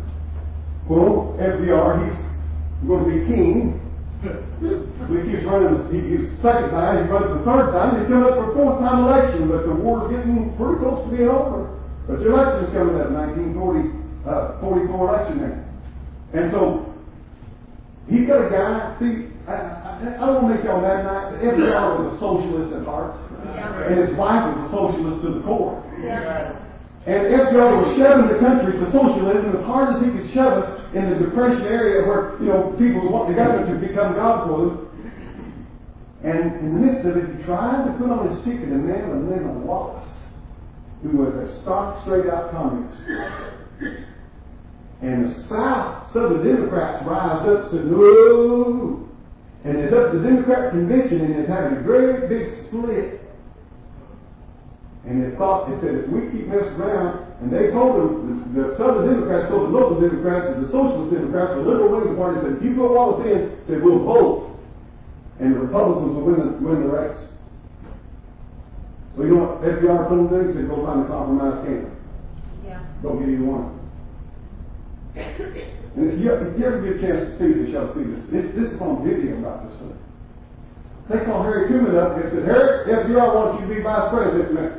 Well, F D R, he's going to be king. So he keeps running, he keeps second time, he runs the third time, he's coming up for a fourth time election, but the war's getting pretty close to being over. But the election's coming up, nineteen forty. Uh, forty-four election there. And so, he's got a guy, see, I, I, I don't want to make y'all mad tonight, but F D R was a socialist at heart. Yeah. And his wife was a socialist to the core. Yeah. And F D R was shoving the country to socialism as hard as he could shove us in the Depression area where, you know, people want the government to become God for them. And in the midst of it, he tried to put on his ticket a man by the name of Wallace, who was a stock, straight-out communist. And the South, Southern Democrats rised up and said, no. And it's up to the Democrat convention, and it's having a great big split. And they thought, they said, if we keep messing around, and they told them, the, the Southern Democrats told the local Democrats, and the Socialist Democrats, the Liberal Wing Party said, if you put Wallace in, said, we'll vote. And the Republicans will win the, win the race. So you know what F D R told them? He said, go find a compromise candidate. Yeah. Don't get either one. And if you, if you ever get a chance to see this, y'all see this. This, this is on video about this thing. They called Harry Truman up and they said, Harry, F D R wants you to be vice president now.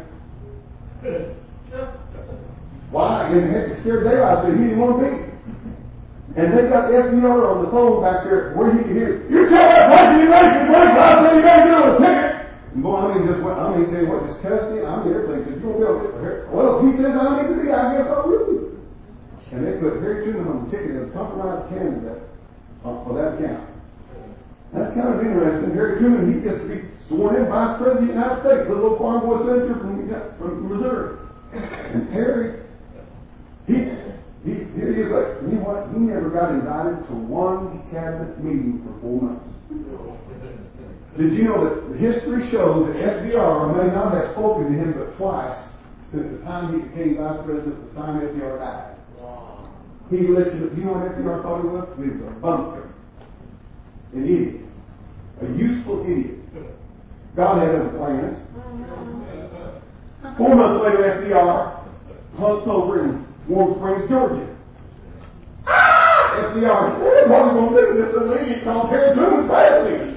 Why? And it scared Dave. I said, he didn't want to be. And they got F D R on the phone back there where he could hear, you tell that person you make it, I said you better get on the ticket. And boy, I mean, just what, I mean, saying what, just cussed him. I mean, everything. Said, you won't be able to get here. Well, if he says I need to be, I guess I will be. And they put Harry Truman on the ticket as a compromised candidate for that account. That's kind of interesting. Harry Truman, he gets to be sworn in vice president of the United States, the little farm boy senator from, from Missouri. And Harry, he, he, he is like, you know what? He never got invited to one cabinet meeting for four months. Did you know that history shows that F D R may not have spoken to him but twice since the time he became vice president, the time F D R died? He elected, you know what F D R thought he was? He was a bunker. An idiot. A useful idiot. God had other plans. Four months later, F D R hunts over in Warm Springs, Georgia. Ah! F D R said, what are we going to do? This is an idiot called Harry Truman president.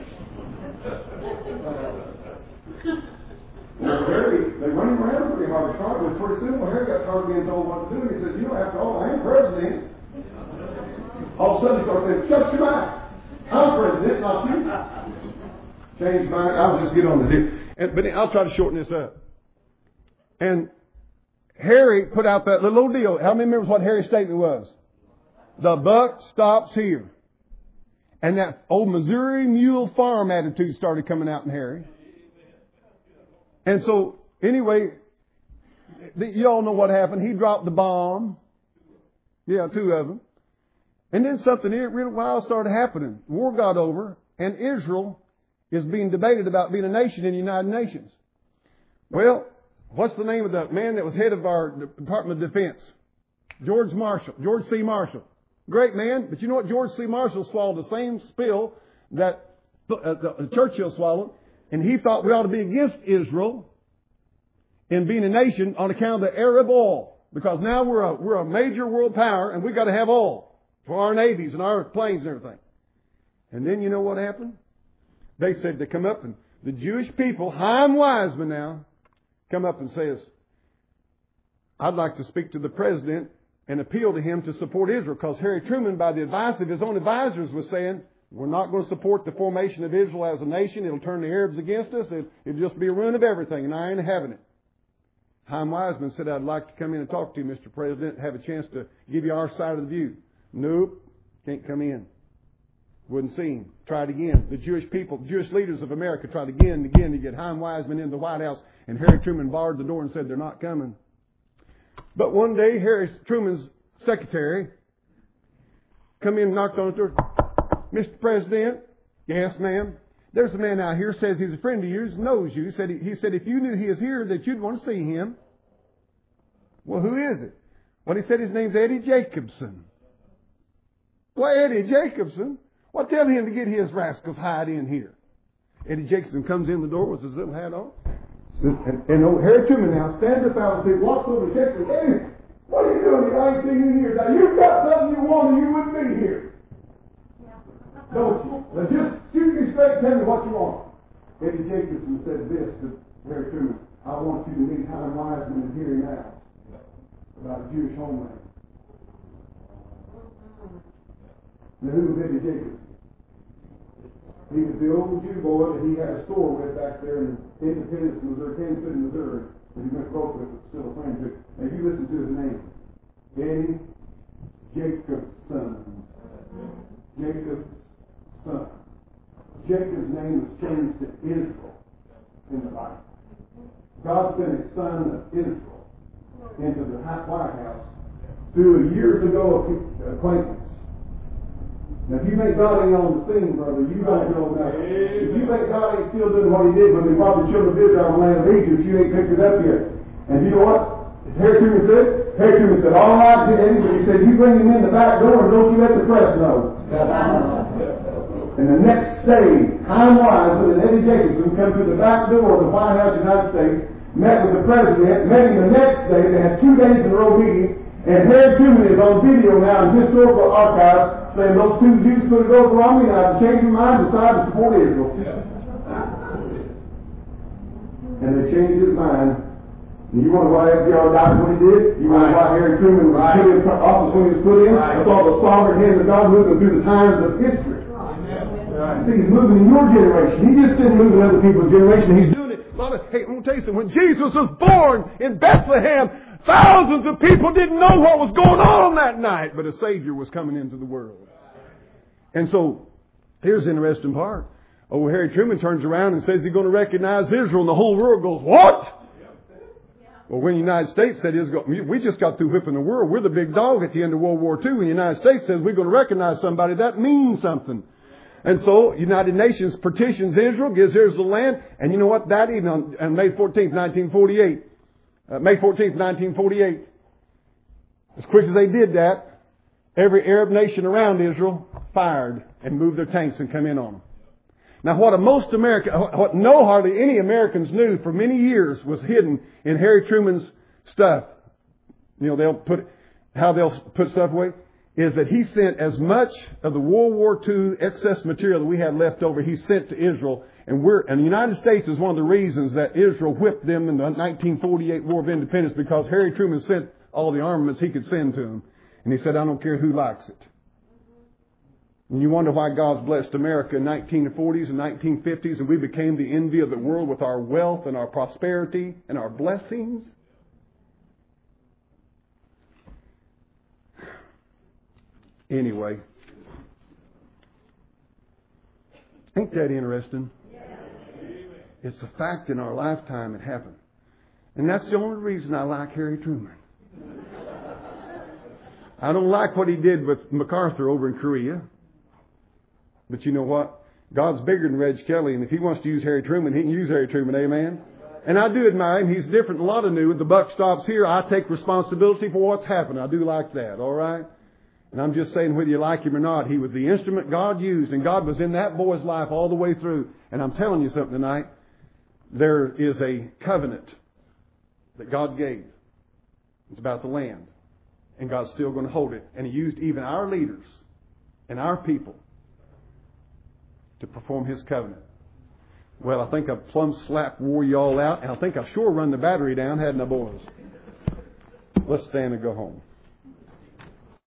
Well, Harry, they run him around pretty hard. It was pretty simple. Harry got tired of being told what to do. He said, you know, after all, I ain't president. All of a sudden, he started saying, shut your mouth. I'm president, not you. Change my mind. I'll just get on the deal. And, but I'll try to shorten this up. And Harry put out that little deal. How many remembers what Harry's statement was? The buck stops here. And that old Missouri Mule Farm attitude started coming out in Harry. And so, anyway, you all know what happened. He dropped the bomb. Yeah, two of them. And then something really wild started happening. War got over, and Israel is being debated about being a nation in the United Nations. Well, what's the name of the man that was head of our Department of Defense? George Marshall. George C. Marshall. Great man, but you know what? George C. Marshall swallowed the same spill that uh, the, Churchill swallowed. And he thought we ought to be against Israel in being a nation on account of the Arab oil. Because now we're a, we're a major world power and we've got to have oil for our navies and our planes and everything. And then you know what happened? They said they come up and the Jewish people, Chaim Weizmann now, come up and says, I'd like to speak to the president and appeal to him to support Israel. Because Harry Truman, by the advice of his own advisors, was saying, we're not going to support the formation of Israel as a nation. It'll turn the Arabs against us. It'll, it'll just be a ruin of everything, and I ain't having it. Chaim Weizmann said, I'd like to come in and talk to you, Mister President, have a chance to give you our side of the view. Nope, can't come in. Wouldn't see him. Tried again. The Jewish people, the Jewish leaders of America tried again and again to get Chaim Weizmann in the White House, and Harry Truman barred the door and said they're not coming. But one day, Harry Truman's secretary come in and knocked on the door. Mister President, yes, ma'am. There's a man out here says he's a friend of yours, knows you. He said, he said if you knew he is here, that you'd want to see him. Well, who is it? Well, he said his name's Eddie Jacobson. Well, Eddie Jacobson? Well, tell him to get his rascals hide in here. Eddie Jacobson comes in the door with his little hat on. And, and old Harry Truman now stands up out and says, walks over to Jacobson. Eddie, what are you doing here? I ain't seen you here. Now, you've got something you want or you wouldn't be here. Don't you? Now just shoot me straight and tell me what you want. Eddie Jacobson said this to Harry Truman. I want you to meet Chaim Weizmann here now about a Jewish homeland. Now who was Eddie Jacobson? He was the old Jew boy that he had a store with back there in Independence, Missouri, Kansas City, Missouri. That he went broke with, but still a friend to. Now you listen to his name. Eddie Jacobson. Jacob's son. Jacob's name was changed to Israel in the Bible. God sent his son of Israel into the White House through a years ago acquaintance. Now, if you think God ain't on the scene, brother, you don't know nothing. If you think God ain't still doing what he did when they brought the children of Israel out of the land of Egypt, you ain't picked it up yet. And you know what? Harry Truman said? Harry Truman said, all right, Eddie, but he said, you bring him in the back door and don't you let the press know. And the next day, time-wise, when Eddie Jacobson come through the back door of the White House of the United States, met with the president, met him the next day, they had two days in a row meetings, and Harry Truman is on video now in historical archives saying those two Jews could go for Romney, and I've changed my mind, decided to support Israel. And they changed his mind. And you wonder why F D R died when he did? You wonder right. why Harry Truman was right. put in office when he was put in? Right. That's all the sovereign hand of God moving through the times of history. Right. See, he's moving in your generation. He just didn't move in other people's generation. He's doing it. A lot of, hey, I'm going to tell you something. When Jesus was born in Bethlehem, thousands of people didn't know what was going on that night, but a Savior was coming into the world. And so, here's the interesting part. Oh, Harry Truman turns around and says he's going to recognize Israel, and the whole world goes, what? Well, when the United States said, we just got through whipping the world. We're the big dog at the end of World War Two. When the United States says we're going to recognize somebody, that means something. And so, United Nations petitions Israel, gives Israel the land. And you know what? That evening, on, on May fourteenth, nineteen forty-eight, uh, May fourteenth, nineteen forty-eight, as quick as they did that, every Arab nation around Israel fired and moved their tanks and come in on them. Now, what a most American, what no hardly any Americans knew for many years was hidden in Harry Truman's stuff. You know, they'll put how they'll put stuff away is that he sent as much of the World War Two excess material that we had left over. He sent to Israel, and we're and the United States is one of the reasons that Israel whipped them in the nineteen forty-eight War of Independence, because Harry Truman sent all the armaments he could send to them, and he said, "I don't care who likes it." And you wonder why God's blessed America in the nineteen forties and nineteen fifties, and we became the envy of the world with our wealth and our prosperity and our blessings. Anyway, ain't that interesting? It's a fact in our lifetime it happened. And that's the only reason I like Harry Truman. I don't like what he did with MacArthur over in Korea. But you know what? God's bigger than Reg Kelly, and if he wants to use Harry Truman, he can use Harry Truman, amen? And I do admire him. He's different than a lot of new. The buck stops here. I take responsibility for what's happened. I do like that, all right? And I'm just saying, whether you like him or not, he was the instrument God used, and God was in that boy's life all the way through. And I'm telling you something tonight. There is a covenant that God gave. It's about the land. And God's still going to hold it. And He used even our leaders and our people to perform His covenant. Well, I think I've plumb slap wore you all out, and I think I've sure run the battery down, hadn't I, boys? Let's stand and go home.